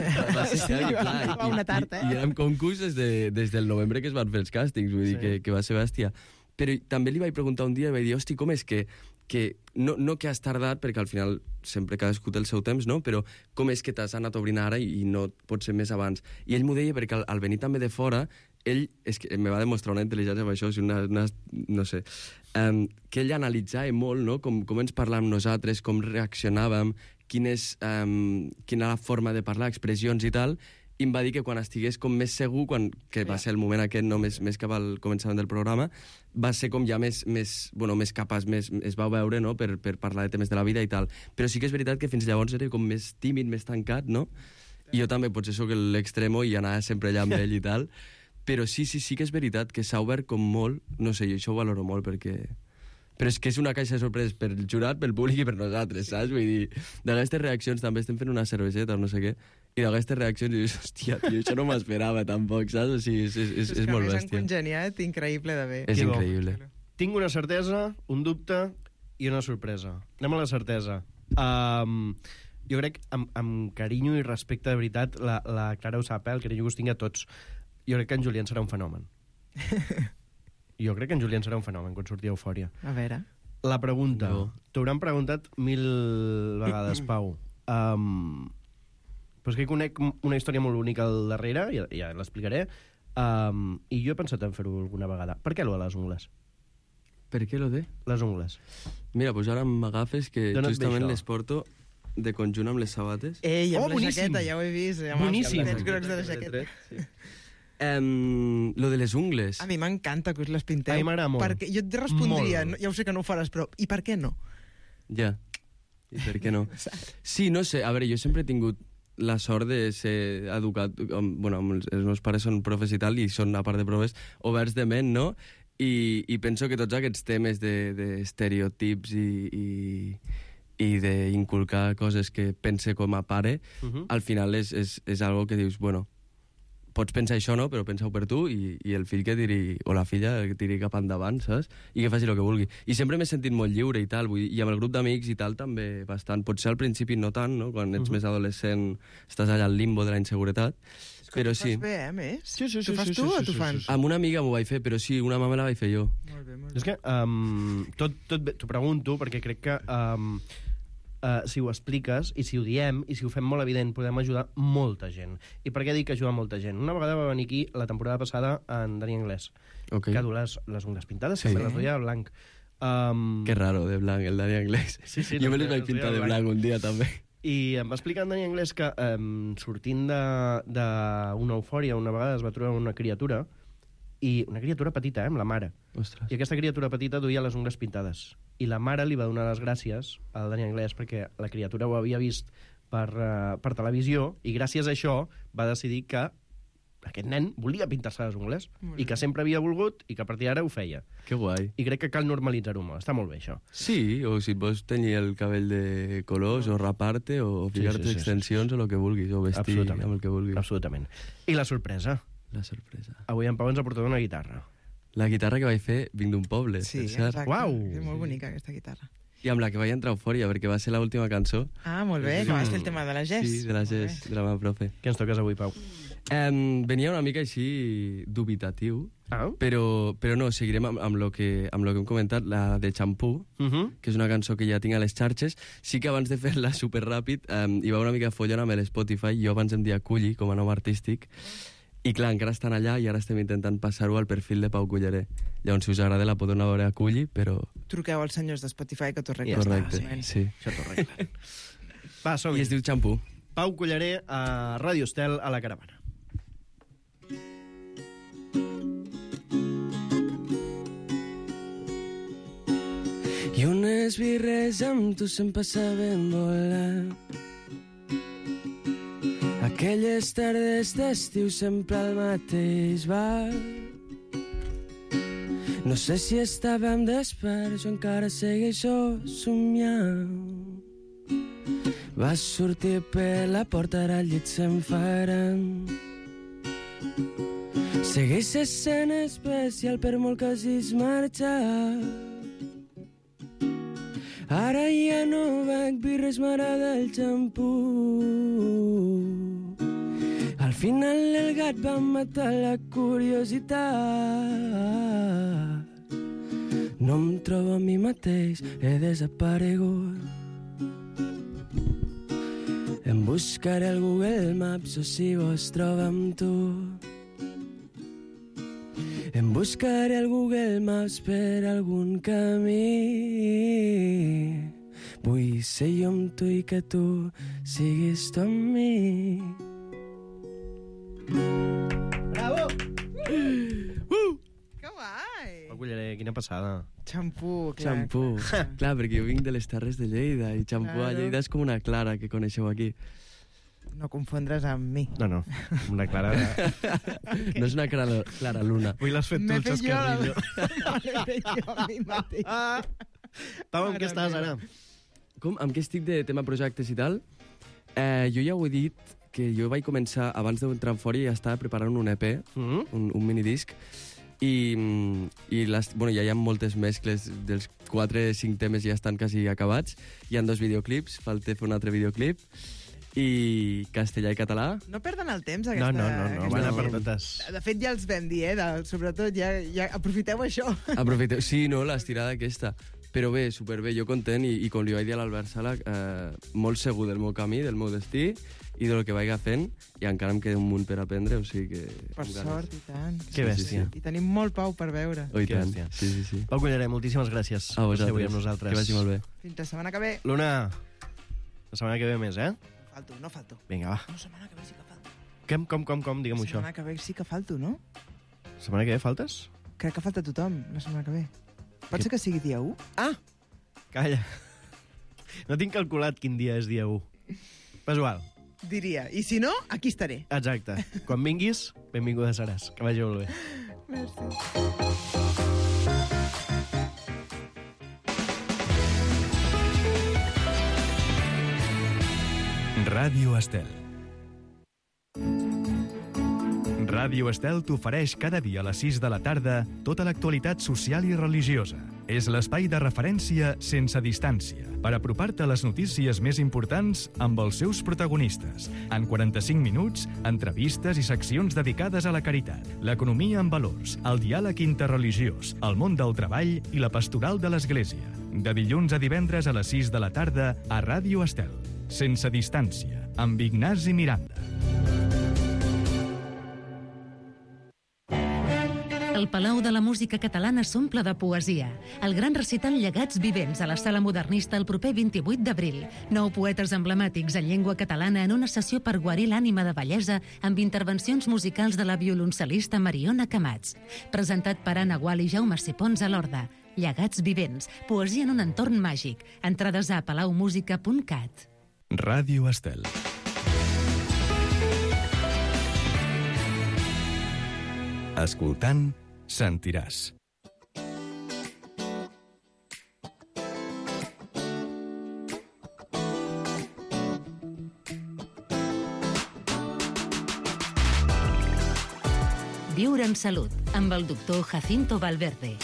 Una tarta,
I érem concurs des del novembre que es van fer els càstings, vull dir que va ser bèstia. Però també li vaig preguntar un dia i vaig dir, hosti, com és que no que has tardat, perquè al final sempre cadascú té el seu temps, no? Però com és que t'has anat obrint ara i no pot ser més abans? I ell m'ho deia perquè al venir també de fora, ell és que me va demostrar una intel·ligència amb això, no sé, que ell analitzava molt, no? Com ens parlàvem nosaltres, com reaccionàvem, quina la forma de parlar, expressions i tal, i em va dir que quan estigués com més segur, que va ser el moment aquest, no, més cap al començament del programa, va ser com ja més capaç, es va veure, no?, per parlar de temes de la vida i tal. Però sí que és veritat que fins llavors era com més tímid, més tancat, no? I jo també potser sóc l'extremo i anava sempre allà amb ell i tal. Però sí que és veritat que s'ha obert com molt, no sé, jo això ho valoro molt perquè... Però és que és una caixa de sorpreses per el jurat, pel públic i per nosaltres, saps? Vull dir, d'aquestes reaccions també estem fent una cerveseta o no sé què, i d'aquestes reaccions dius, hòstia, tio, això no m'esperava tampoc, saps? O sigui, és molt bèstia. És
que han congeniat increïble de bé.
És increïble.
Tinc una certesa, un dubte i una sorpresa. Anem a la certesa. Jo crec, amb carinyo i respecte de veritat, la Clara ho sap, el carinyo que us tinc a tots. Jo crec que en Julián serà un fenomen. Jo crec que en Julián serà un fenomen quan surti Eufòria.
A veure.
La pregunta. T'hauran preguntat 1000 vegades, Pau. Però és que conec una història molt única al darrere, ja l'explicaré, i jo he pensat en fer-ho alguna vegada. Per què lo de les ungles?
Per què lo de?
Les ungles.
Mira, doncs ara m'agafes que justament les porto de conjunt amb les sabates.
Ei, amb la jaqueta, ja ho he vist.
Boníssim.
Els pets grocs de la jaqueta.
Lo de les ungles.
A mi m'encanta que us les pinteu.
A mi m'agrada molt.
Perquè jo et respondria, ja ho sé que no ho faràs, però i per què no?
Ja. I per què no? Sí, no sé. A veure, jo sempre he tingut la sort de ser educat... Bueno, els meus pares són profes i tal, i són, a part de profes, oberts de ment, no? I penso que tots aquests temes d'estereotips i d'inculcar coses que pense com a pare, al final és algo que dius, bueno, pots pensar això, no? Però pensa-ho per tu i el fill que tiri, o la filla que tiri cap endavant, saps? I que faci el que vulgui. I sempre m'he sentit molt lliure i tal, i amb el grup d'amics i tal també bastant. Potser al principi no tant, no? Quan ets més adolescent estàs allà al limbo de la inseguretat. Però sí.
Tu fas bé, més?
Sí.
Tu fas tu o tu fan?
Amb una amiga m'ho vaig fer, però sí, una mama la vaig fer jo.
Molt bé.
És que tot bé, t'ho pregunto perquè crec que si ho expliques i si ho diem i si ho fem molt evident podem ajudar molta gent. I per què dic ajudar molta gent? Una vegada va venir aquí la temporada passada en Dani Anglès, que du les ungles pintades, que les duia blanc.
Que raro, de blanc, el Dani Anglès.
Sí,
jo me les vaig pintar de blanc un dia també.
I em va explicar en Dani Anglès que sortint d'una eufòria una vegada es va trobar una criatura, i una criatura petita, amb la mare.
Ostres.
I aquesta criatura petita duia les ungles pintades. I la mare li va donar les gràcies al Dani Anglès perquè la criatura ho havia vist per televisió i gràcies a això va decidir que aquest nen volia pintar-se les ungles i que sempre havia volgut i que a partir d'ara ho feia.
Que guai.
I crec que cal normalitzar-ho molt. Està molt bé, això.
Sí, o si et vols tenir el cabell de colors o rapar-te o ficar-te extensions o el que vulguis, o vestir amb el que vulguis.
Absolutament. I la sorpresa.
La sorpresa.
Avui en Pau ens ha portat una guitarra.
La guitarra que vaig fer vinc d'un poble.
Sí, exacte.
Uau!
És molt bonica, aquesta guitarra.
I amb la que vaig entrar a Eufòria, perquè va ser l'última cançó.
Ah, molt bé, que vas fer el tema de la Gess.
Sí, de la Gess, de la meva profe.
Què ens toques avui, Pau?
Venia una mica així dubitatiu, però no, seguirem amb lo que hem comentat, la de Xampú, que és una cançó que ja tinc a les xarxes. Sí que abans de fer-la superràpid hi va una mica follona amb l'Spotify. Jo abans em dia Culli com a nom artístic, i clar, encara estan allà i ara estem intentant passar-ho al perfil de Pau Culleré. Llavors, si us agrada, la podeu anar a veure a Culli, però...
Truqueu als senyors de Spotify que t'ho arreglen.
Correcte, sí.
Això t'ho arreglen. Va, som-hi.
I es diu Xampú.
Pau Culleré a Ràdio Estel, a la Caravana.
I unes birres amb tu sempre saben volar. Aquelles tardes d'estiu sempre al mateix bar. No sé si estàvem desperts o encara segueixo somiant. Vas sortir per la porta, ara al llit se'n faran. Segueix sent especial per molt que hagis marxat. Ara ja no bec birres, m'agrada el xampú. Al final el gat va matar la curiositat. No em trobo a mi mateix, he desaparegut. Em buscaré al Google Maps o si vols troba amb tu. Em buscaré al Google Maps per algun camí. Vull ser jo amb tu i que tu siguis tu amb mi.
Bravo!
Que guai!
Pau Culleré, quina passada.
Xampú, clar.
Xampú. Clar, perquè jo vinc de les Terres de Lleida i xampú a Lleida és com una Clara que coneixeu aquí.
No confondre's amb mi.
No, una Clara...
No és una Clara Luna.
Avui l'has fet tu, el xascarrillo.
L'he fet jo a mi mateix.
Pau, amb què estàs ara?
Com? Amb què estic de tema projectes i tal? Jo ja ho he dit, que jo vaig començar, abans d'entrar en Fòria, ja estava preparant un EP, un minidisc, i bueno, ja hi ha moltes mescles, dels 4-5 temes ja estan quasi acabats, hi ha 2 videoclips, falta fer un altre videoclip, i castellà i català.
No perden el temps, aquesta...
No, van a per totes.
De fet, ja els vam dir, sobretot, ja aprofiteu això.
Aprofiteu, sí, no, l'estirada aquesta. Però bé, superbé, jo content, i com li vaig dir a l'Albert Sala, molt segur del meu camí, del meu destí, i del que vaig fent, i encara em queda un munt per aprendre, o sigui que...
Per sort, i tant.
Que bèstia.
I tenim molt Pau per veure.
Oh, i tant. Sí.
Pau Culleré, moltíssimes gràcies
a
per ser avui amb
vosaltres.
nosaltres.
Que vagi molt bé.
Fins la setmana que ve.
Luna, la setmana que ve més, eh?
No falto.
Vinga, va.
No, setmana que ve sí que falto.
Com? Digue'm això.
La setmana que ve sí que falto, no?
La setmana que ve faltes?
Crec que falta tothom la setmana que ve. Pot ser que sigui dia 1?
Ah! Calla. No tinc calculat quin dia és dia 1. Però igual.
Diria. I si no, aquí estaré.
Exacte. Quan vinguis, benvinguda seràs. Que vagi molt bé.
Merci.
Ràdio Estel. Ràdio Estel t'ofereix cada dia a les 6 de la tarda tota l'actualitat social i religiosa. És l'espai de referència sense distància per apropar-te a les notícies més importants amb els seus protagonistes. En 45 minuts, entrevistes i seccions dedicades a la caritat, l'economia en valors, el diàleg interreligiós, el món del treball i la pastoral de l'Església. De dilluns a divendres a les 6 de la tarda a Ràdio Estel. Sense distància, amb Ignasi Miranda.
El Palau de la Música Catalana s'omple de poesia. El gran recital Llegats Vivents a la Sala Modernista el proper 28 d'abril. 9 poetes emblemàtics en llengua catalana en una sessió per guarir l'ànima de bellesa amb intervencions musicals de la violoncel·lista Mariona Camats. Presentat per Anna Gual i Jaume Cepons a l'Horda. Llegats Vivents, poesia en un entorn màgic. Entrades a palaumusica.cat.
Ràdio Estel. Escoltant, sentiràs.
Viure en salut, amb el doctor Jacinto Valverde.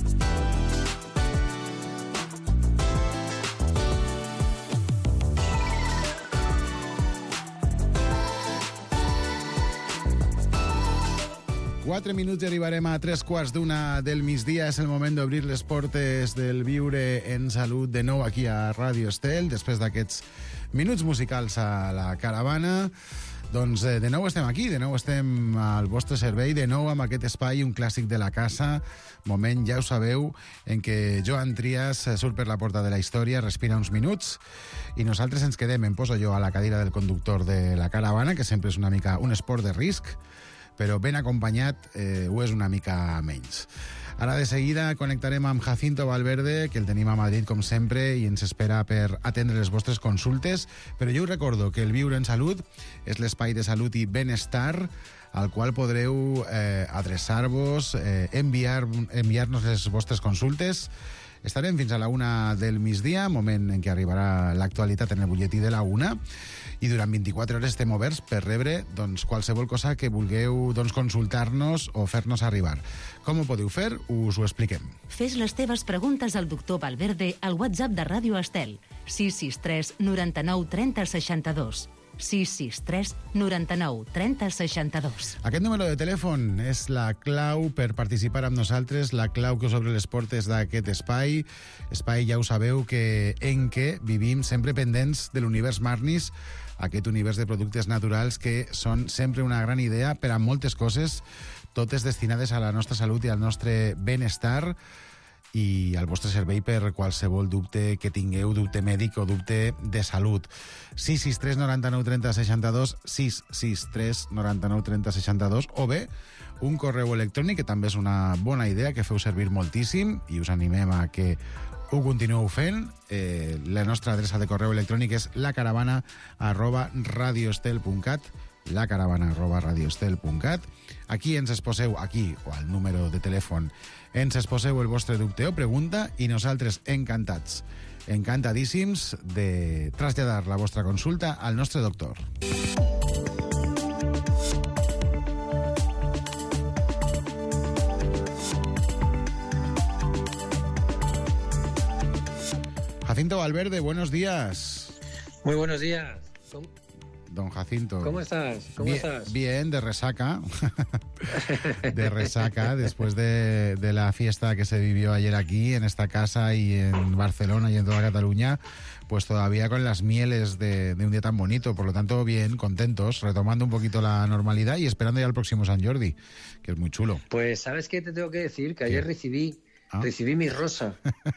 Quatre minuts i arribarem a 3:15 del migdia. És el moment d'obrir les portes del Viure en Salut de nou aquí a Ràdio Estel, després d'aquests minuts musicals a la caravana. Doncs de nou estem aquí, de nou estem al vostre servei, de nou amb aquest espai, un clàssic de la casa, moment, ja ho sabeu, en què Joan Trias surt per la porta de la història, respira uns minuts, i nosaltres ens quedem, em poso jo a la cadira del conductor de la caravana, que sempre és una mica un esport de risc, però ben acompanyat ho és una mica menys. Ara de seguida connectarem amb Jacinto Valverde, que el tenim a Madrid com sempre i ens espera per atendre les vostres consultes, però jo us recordo que el Viure en Salut és l'espai de salut i benestar al qual podreu adreçar-vos, enviar-nos les vostres consultes. Estarem fins a la 1 del migdia, moment en què arribarà l'actualitat en el butlletí de la 1, i durant 24 hores estem oberts per rebre qualsevol cosa que vulgueu consultar-nos o fer-nos arribar. Com ho podeu fer? Us ho expliquem.
Fes les teves preguntes al doctor Valverde al WhatsApp de Ràdio Estel, 663 99 30 62. 663 99 30 62.
Aquest número de telèfon és la clau per participar amb nosaltres, la clau que us obre les portes d'aquest espai. Espai, ja ho sabeu, en què vivim sempre pendents de l'univers Marnis, aquest univers de productes naturals que són sempre una gran idea per a moltes coses, totes destinades a la nostra salut i al nostre benestar, i al vostre servei per qualsevol dubte que tingueu, dubte mèdic o dubte de salut. 663 99 30 62, 663 99 30 62, o bé un correu electrònic, que també és una bona idea, que feu servir moltíssim, i us animem a que ho continueu fent. La nostra adreça de correu electrònic és lacaravana@radioestel.cat, lacaravana@radioestel.cat. Aquí ens exposeu, aquí, o al número de telèfon, ens exposeu el vostre dubte o pregunta, i nosaltres encantats, encantadíssims de traslladar la vostra consulta al nostre doctor. Jacinto Valverde, buenos días.
Muy buenos días.
don Jacinto?
¿Cómo estás?
Bien, de resaca. De resaca, después de la fiesta que se vivió ayer aquí, en esta casa y en Barcelona y en toda Cataluña, pues todavía con las mieles de un día tan bonito. Por lo tanto, bien, contentos, retomando un poquito la normalidad y esperando ya el próximo Sant Jordi, que es muy chulo.
Pues, ¿sabes qué te tengo que decir? Que ayer recibí mi rosa.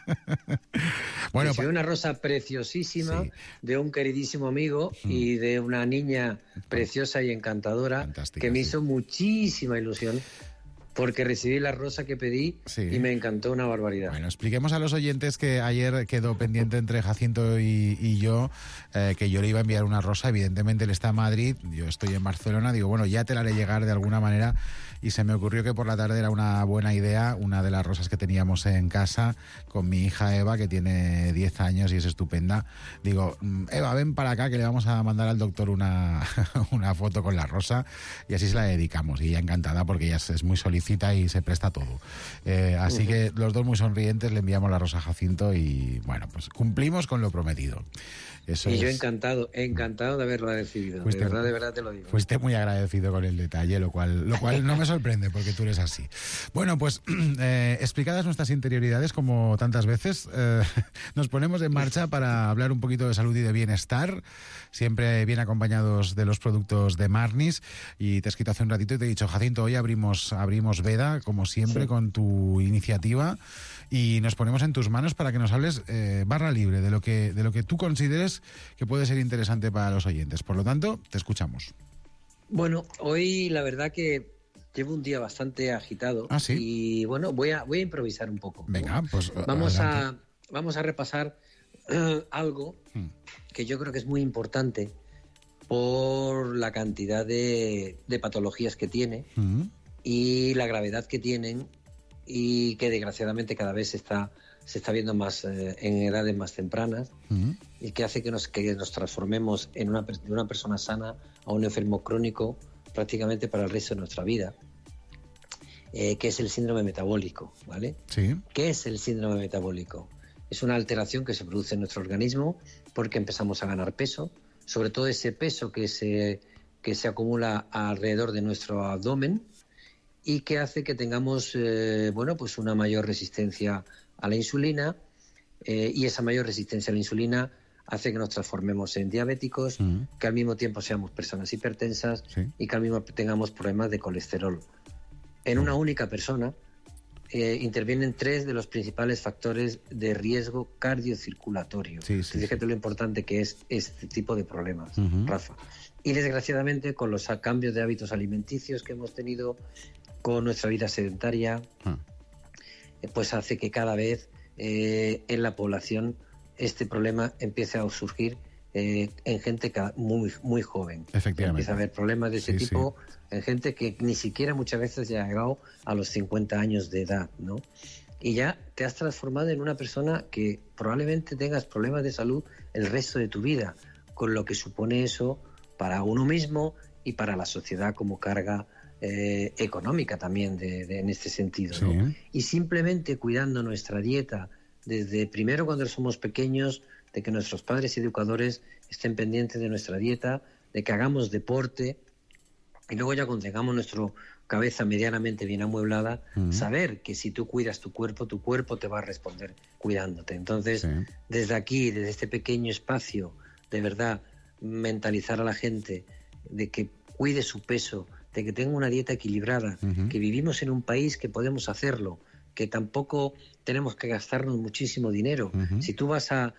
Bueno,
recibí una rosa preciosísima de un queridísimo amigo y de una niña preciosa y encantadora que me hizo muchísima ilusión, porque recibí la rosa que pedí y me encantó una barbaridad.
Bueno, expliquemos a los oyentes que ayer quedó pendiente entre Jacinto y yo, que yo le iba a enviar una rosa. Evidentemente él está en Madrid, yo estoy en Barcelona. Digo, bueno, ya te la haré llegar de alguna manera. Y se me ocurrió que por la tarde era una buena idea, una de las rosas que teníamos en casa con mi hija Eva, que tiene 10 años y es estupenda. Digo, Eva, ven para acá que le vamos a mandar al doctor una foto con la rosa, y así se la dedicamos. Y ella encantada, porque ella es muy solicita y se presta todo. Así que los dos muy sonrientes le enviamos la rosa a Jacinto y, bueno, pues cumplimos con lo prometido. Eso
y yo encantado de haberlo recibido. De verdad te lo digo.
Fuiste muy agradecido con el detalle, lo cual no me sorprende, porque tú eres así. Bueno, pues explicadas nuestras interioridades, como tantas veces, nos ponemos en marcha para hablar un poquito de salud y de bienestar, siempre bien acompañados de los productos de Marnis. Y te he escrito hace un ratito y te he dicho, Jacinto, hoy abrimos veda, como siempre, con tu iniciativa, y nos ponemos en tus manos para que nos hables barra libre de lo que tú consideres que puede ser interesante para los oyentes. Por lo tanto, te escuchamos.
Bueno, hoy la verdad que llevo un día bastante agitado.
¿Ah, sí?
Y bueno, voy a improvisar un poco.
Venga, pues
vamos a repasar algo que yo creo que es muy importante por la cantidad de patologías que tiene y la gravedad que tienen, y que desgraciadamente cada vez se está viendo más en edades más tempranas, y que hace que nos transformemos de una persona sana a un enfermo crónico prácticamente para el resto de nuestra vida, que es el síndrome metabólico, ¿vale?
Sí.
¿Qué es el síndrome metabólico? Es una alteración que se produce en nuestro organismo porque empezamos a ganar peso, sobre todo ese peso que se acumula alrededor de nuestro abdomen, y que hace que tengamos pues una mayor resistencia a la insulina, y esa mayor resistencia a la insulina hace que nos transformemos en diabéticos, que al mismo tiempo seamos personas hipertensas y que al mismo tiempo tengamos problemas de colesterol. En una única persona intervienen 3 de los principales factores de riesgo cardiocirculatorio. Fíjate lo importante que es este tipo de problemas, Rafa. Y desgraciadamente, con los cambios de hábitos alimenticios que hemos tenido, con nuestra vida sedentaria, pues hace que cada vez en la población este problema empiece a surgir en gente muy, muy joven.
Efectivamente.
Empieza a haber problemas de ese tipo en gente que ni siquiera muchas veces ya ha llegado a los 50 años de edad, ¿no? Y ya te has transformado en una persona que probablemente tengas problemas de salud el resto de tu vida, con lo que supone eso para uno mismo y para la sociedad como carga económica también en este sentido, ¿no? Y simplemente cuidando nuestra dieta desde primero cuando somos pequeños, de que nuestros padres y educadores estén pendientes de nuestra dieta, de que hagamos deporte, y luego ya cuando tengamos nuestra cabeza medianamente bien amueblada, saber que si tú cuidas tu cuerpo te va a responder cuidándote. Entonces, desde aquí, desde este pequeño espacio, de verdad, mentalizar a la gente de que cuide su peso, de que tenga una dieta equilibrada, que vivimos en un país que podemos hacerlo, que tampoco tenemos que gastarnos muchísimo dinero. Si tú vas a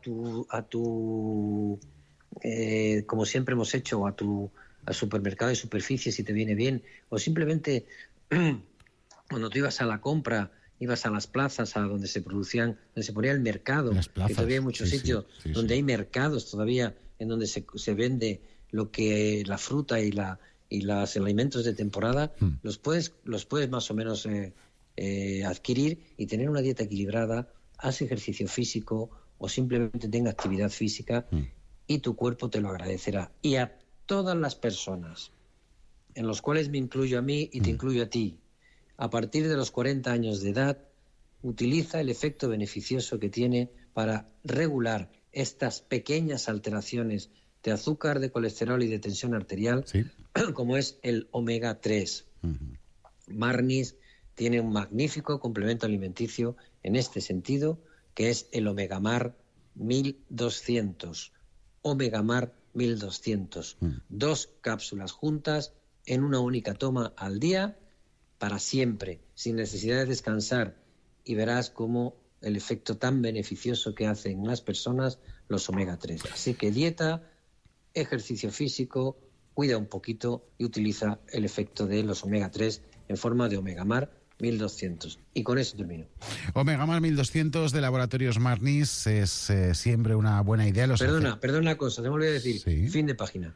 tu como siempre hemos hecho, al supermercado de superficie, si te viene bien, o simplemente cuando tú ibas a la compra, ibas a las plazas, a donde se ponía el mercado, que todavía hay muchos sitios donde hay mercados todavía en donde se vende la fruta y los alimentos de temporada, los puedes más o menos adquirir y tener una dieta equilibrada, haz ejercicio físico o simplemente tenga actividad física y tu cuerpo te lo agradecerá. Y a todas las personas, en los cuales me incluyo a mí y te incluyo a ti, a partir de los 40 años de edad, utiliza el efecto beneficioso que tiene para regular estas pequeñas alteraciones de azúcar, de colesterol y de tensión arterial, como es el omega 3. Marnis tiene un magnífico complemento alimenticio en este sentido, que es el Omegamar 1200. Omegamar 1200. 2 cápsulas juntas en una única toma al día, para siempre, sin necesidad de descansar, y verás cómo el efecto tan beneficioso que hacen en las personas los omega 3. Así que dieta, ejercicio físico, cuida un poquito y utiliza el efecto de los omega 3 en forma de Omegamar 1200. Y con eso termino.
Omegamar 1200 de Laboratorios Marnis es siempre una buena idea.
Perdona una cosa, se me olvidó decir. Sí. Fin de página.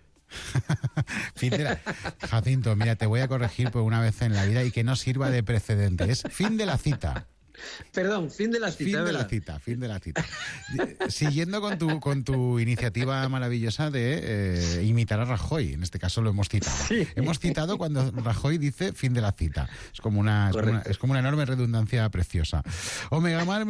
Jacinto, mira, te voy a corregir por una vez en la vida y que no sirva de precedente. Es fin de la cita.
Perdón, fin de la cita.
Fin de la cita. Siguiendo con tu iniciativa maravillosa de imitar a Rajoy, en este caso lo hemos citado. Sí. Hemos citado cuando Rajoy dice fin de la cita. Es como una enorme redundancia preciosa. Omegamar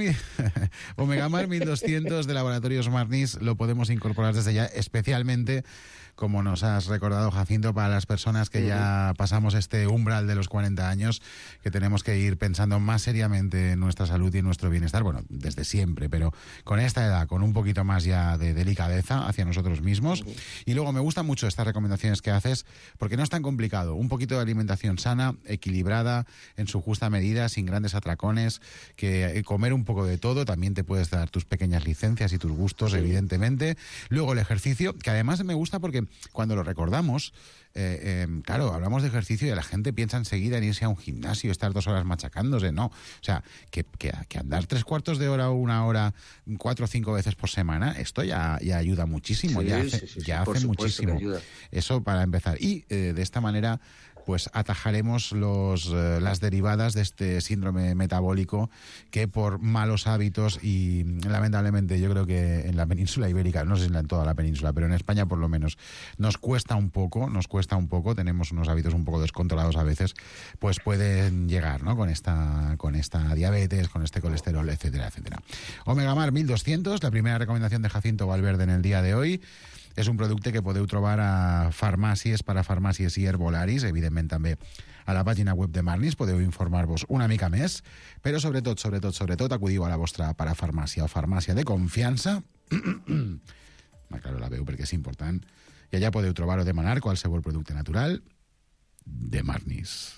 1200 de Laboratorios Marnis lo podemos incorporar desde ya, especialmente, como nos has recordado, Jacinto, para las personas que ya pasamos este umbral de los 40 años, que tenemos que ir pensando más seriamente en nuestra salud y en nuestro bienestar, bueno, desde siempre, pero con esta edad, con un poquito más ya de delicadeza hacia nosotros mismos. Y luego me gustan mucho estas recomendaciones que haces, porque no es tan complicado. Un poquito de alimentación sana, equilibrada, en su justa medida, sin grandes atracones, que comer un poco de todo, también te puedes dar tus pequeñas licencias y tus gustos, evidentemente. Luego el ejercicio, que además me gusta porque cuando lo recordamos, claro, hablamos de ejercicio y la gente piensa enseguida en irse a un gimnasio, estar 2 horas machacándose, no. O sea, que andar 3/4 de hora o 1 hora 4 o 5 veces por semana, esto ya ayuda muchísimo, ya hace muchísimo. Eso para empezar. Y de esta manera pues atajaremos las derivadas de este síndrome metabólico que por malos hábitos y lamentablemente yo creo que en la península ibérica, no sé si en toda la península, pero en España por lo menos nos cuesta un poco, tenemos unos hábitos un poco descontrolados a veces, pues pueden llegar, ¿no? Con esta diabetes, con este colesterol, etcétera, etcétera. Omegamar 1200, la primera recomendación de Jacinto Valverde en el día de hoy. És un producte que podeu trobar a farmàcies, parafarmàcies i herbolaris, evidentment també a la pàgina web de Marnis, podeu informar-vos una mica més, però sobretot, acudiu a la vostra parafarmàcia o farmàcia de confiança, m'aclaro la veu perquè és important, i allà podeu trobar o demanar qualsevol producte natural de Marnis.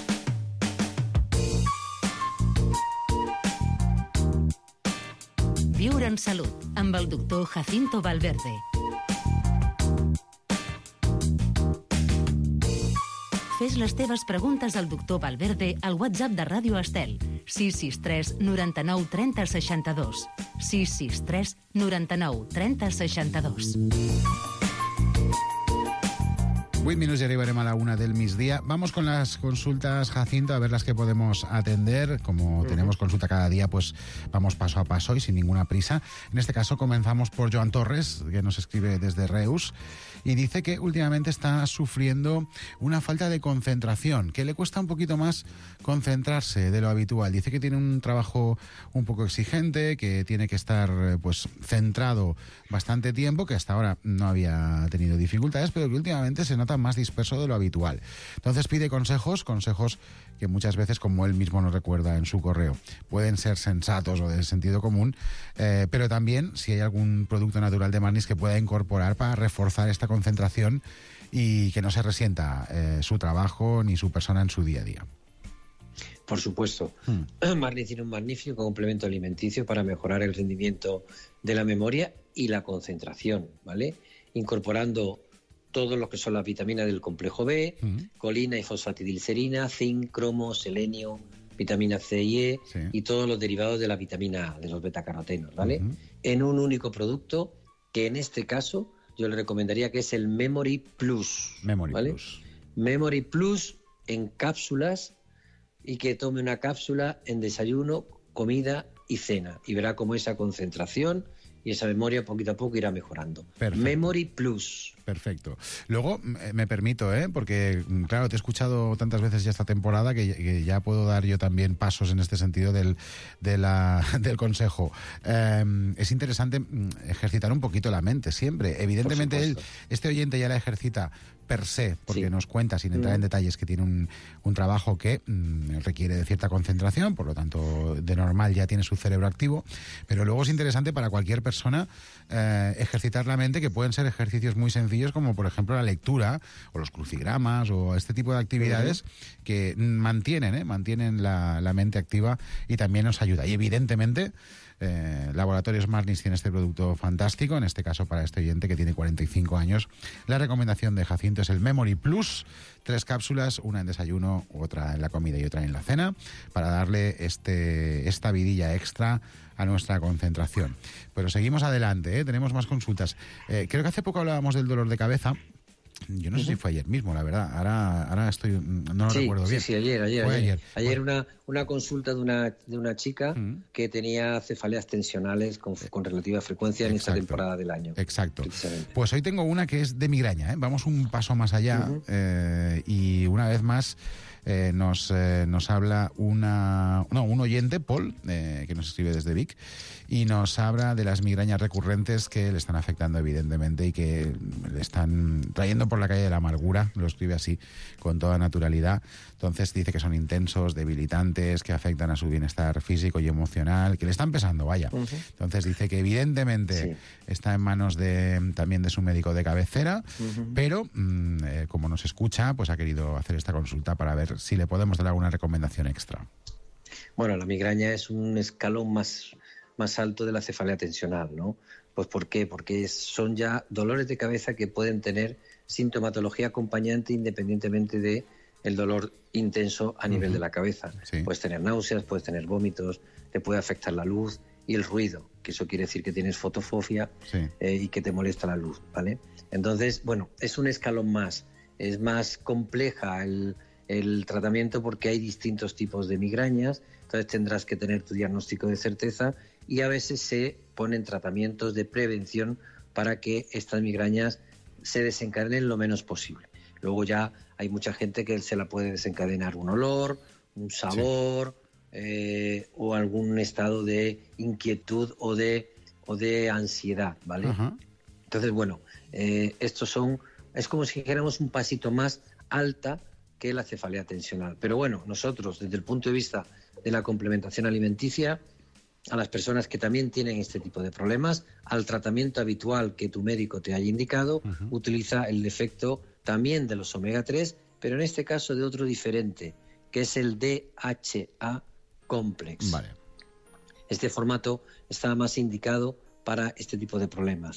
Viure en salut, amb el doctor Jacinto Valverde. Fes les teves preguntes al doctor Valverde al WhatsApp de Ràdio Estel, 663 99 30 62. 663 99 30 62.
8 minutos y arribaremos a la 1 del misdía. Vamos con las consultas, Jacinto, a ver las que podemos atender. Como tenemos consulta cada día, pues vamos paso a paso y sin ninguna prisa. En este caso comenzamos por Joan Torres, que nos escribe desde Reus, y dice que últimamente está sufriendo una falta de concentración, que le cuesta un poquito más concentrarse de lo habitual. Dice que tiene un trabajo un poco exigente, que tiene que estar pues centrado bastante tiempo, que hasta ahora no había tenido dificultades, pero que últimamente se nota más disperso de lo habitual. Entonces pide consejos que muchas veces, como él mismo nos recuerda en su correo, pueden ser sensatos o de sentido común, pero también si hay algún producto natural de Marnis que pueda incorporar para reforzar esta concentración y que no se resienta su trabajo ni su persona en su día a día.
Por supuesto. Marnis tiene un magnífico complemento alimenticio para mejorar el rendimiento de la memoria y la concentración, ¿vale? Incorporando todo lo que son las vitaminas del complejo B, colina y fosfatidilcerina, zinc, cromo, selenio, vitamina C y E, y todos los derivados de la vitamina A, de los betacarotenos, ¿vale? En un único producto, que en este caso yo le recomendaría que es el Memory Plus. Memory Plus en cápsulas, y que tome una cápsula en desayuno, comida y cena, y verá cómo esa concentración y esa memoria poquito a poco irá mejorando.
Perfecto.
Memory Plus.
Perfecto. Luego, me permito, porque, claro, te he escuchado tantas veces ya esta temporada que ya puedo dar yo también pasos en este sentido del consejo. Es interesante ejercitar un poquito la mente siempre. Evidentemente, este oyente ya la ejercita per se, porque nos cuenta, sin entrar en detalles, que tiene un trabajo que requiere de cierta concentración, por lo tanto, de normal ya tiene su cerebro activo, pero luego es interesante para cualquier persona ejercitar la mente, que pueden ser ejercicios muy sencillos, como por ejemplo la lectura, o los crucigramas, o este tipo de actividades que mantienen la mente activa y también nos ayuda. Y evidentemente, Laboratorios Marnis tiene este producto fantástico, en este caso para este oyente que tiene 45 años. La recomendación de Jacinto es el Memory Plus, 3 cápsulas, una en desayuno, otra en la comida y otra en la cena, para darle esta vidilla extra a nuestra concentración. Pero seguimos adelante, tenemos más consultas. Creo que hace poco hablábamos del dolor de cabeza. Yo no sé si fue ayer mismo, la verdad. Ahora no lo recuerdo bien.
Sí, ayer. Ayer una consulta de una chica que tenía cefaleas tensionales con relativa frecuencia en esta temporada del año.
Exacto. Pues hoy tengo una que es de migraña. Vamos un paso más allá y una vez más nos habla un oyente, Paul, que nos escribe desde Vic, y nos habla de las migrañas recurrentes que le están afectando evidentemente y que le están trayendo por la calle de la amargura, lo escribe así con toda naturalidad. Entonces dice que son intensos, debilitantes, que afectan a su bienestar físico y emocional, que le están pesando, vaya. Entonces dice que evidentemente está en manos también de su médico de cabecera, pero como nos escucha, pues ha querido hacer esta consulta para ver si le podemos dar alguna recomendación extra.
Bueno, la migraña es un escalón más alto de la cefalea tensional, ¿no? Pues ¿por qué? Porque son ya dolores de cabeza que pueden tener sintomatología acompañante independientemente de el dolor intenso a nivel de la cabeza. Puedes tener náuseas, puedes tener vómitos, te puede afectar la luz y el ruido, que eso quiere decir que tienes fotofobia y que te molesta la luz, ¿vale? Entonces, bueno, es un escalón más. Es más compleja el tratamiento porque hay distintos tipos de migrañas, entonces tendrás que tener tu diagnóstico de certeza y a veces se ponen tratamientos de prevención para que estas migrañas se desencadenen lo menos posible. Luego ya hay mucha gente que se la puede desencadenar un olor, un sabor o algún estado de inquietud o de ansiedad, ¿vale? Entonces, bueno, es como si dijéramos un pasito más alta que la cefalea tensional. Pero bueno, nosotros, desde el punto de vista de la complementación alimenticia, a las personas que también tienen este tipo de problemas, al tratamiento habitual que tu médico te haya indicado, utiliza el efecto también de los omega 3, pero en este caso de otro diferente, que es el DHA Complex.
Vale.
Este formato está más indicado para este tipo de problemas.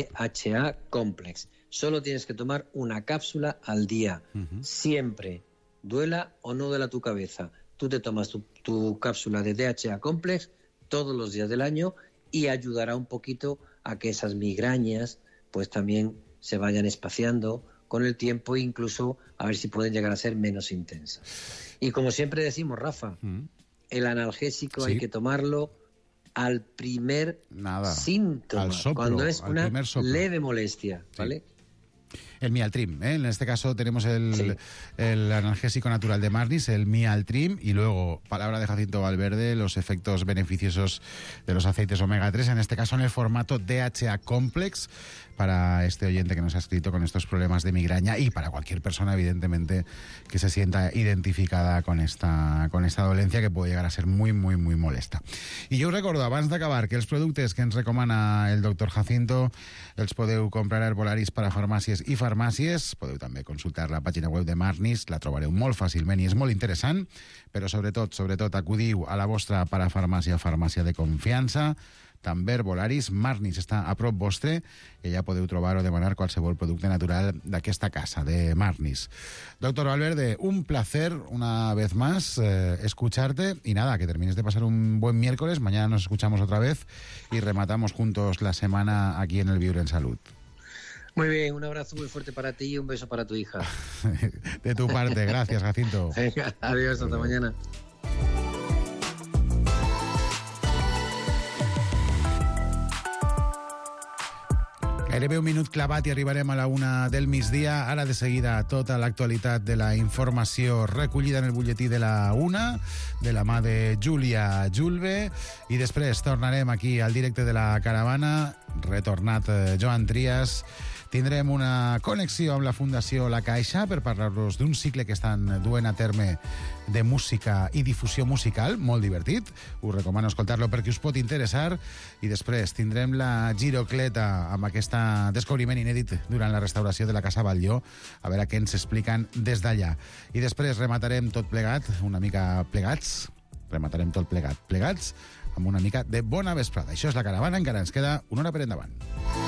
DHA Complex. Solo tienes que tomar una cápsula al día. Siempre, duela o no duela tu cabeza. Tú te tomas tu cápsula de DHA Complex todos los días del año y ayudará un poquito a que esas migrañas pues también se vayan espaciando con el tiempo e incluso a ver si pueden llegar a ser menos intensas. Y como siempre decimos, Rafa, el analgésico hay que tomarlo al primer síntoma,
al soplo,
cuando es una leve molestia, ¿vale?
El Mialtrim, en este caso tenemos el analgésico natural de Marnis, el Mialtrim, y luego, palabra de Jacinto Valverde, los efectos beneficiosos de los aceites omega 3, en este caso en el formato DHA Complex, para este oyente que nos ha escrito con estos problemas de migraña y para cualquier persona, evidentemente, que se sienta identificada con esta dolencia que puede llegar a ser muy, muy, muy molesta. I jo us recordo, abans d'acabar, que els productes que ens recomana el doctor Jacinto els podeu comprar a Herbolaris per a farmàcies i farmàcies. Podeu també consultar la pàgina web de Marnis, la trobareu molt fàcilment i és molt interessant, però sobretot, acudiu a la vostra parafarmàcia o farmàcia de confiança, també Herbolaris. Marnis està a prop vostre i ja podeu trobar o demanar qualsevol producte natural d'aquesta casa, de Marnis. Doctor Valverde, un placer una vez más escucharte y nada, que termines de pasar un buen miércoles. Mañana nos escuchamos otra vez y rematamos juntos la semana aquí en el Viure en Salud.
Muy bien, un abrazo muy fuerte para ti y un beso para tu hija.
De tu parte, gracias, Jacinto.
Venga, adiós, hasta mañana.
Gairebé un minut clavat i arribarem a la 1 del migdia. Ara de seguida tota l'actualitat de la informació recollida en el butlletí de la 1, de la mà de Júlia Julve, i després tornarem aquí al directe de la caravana, retornat Joan Trias. Tindrem una connexió amb la Fundació La Caixa per parlar-nos d'un cicle que estan duent a terme de música i difusió musical, molt divertit. Us recomano escoltar-lo perquè us pot interessar. I després tindrem la Girocleta amb aquest descobriment inèdit durant la restauració de la Casa Batlló, a veure què ens expliquen des d'allà. I després rematarem tot plegat, una mica plegats, plegats, amb una mica de bona vesprada. Això és la caravana, encara ens queda una hora per endavant.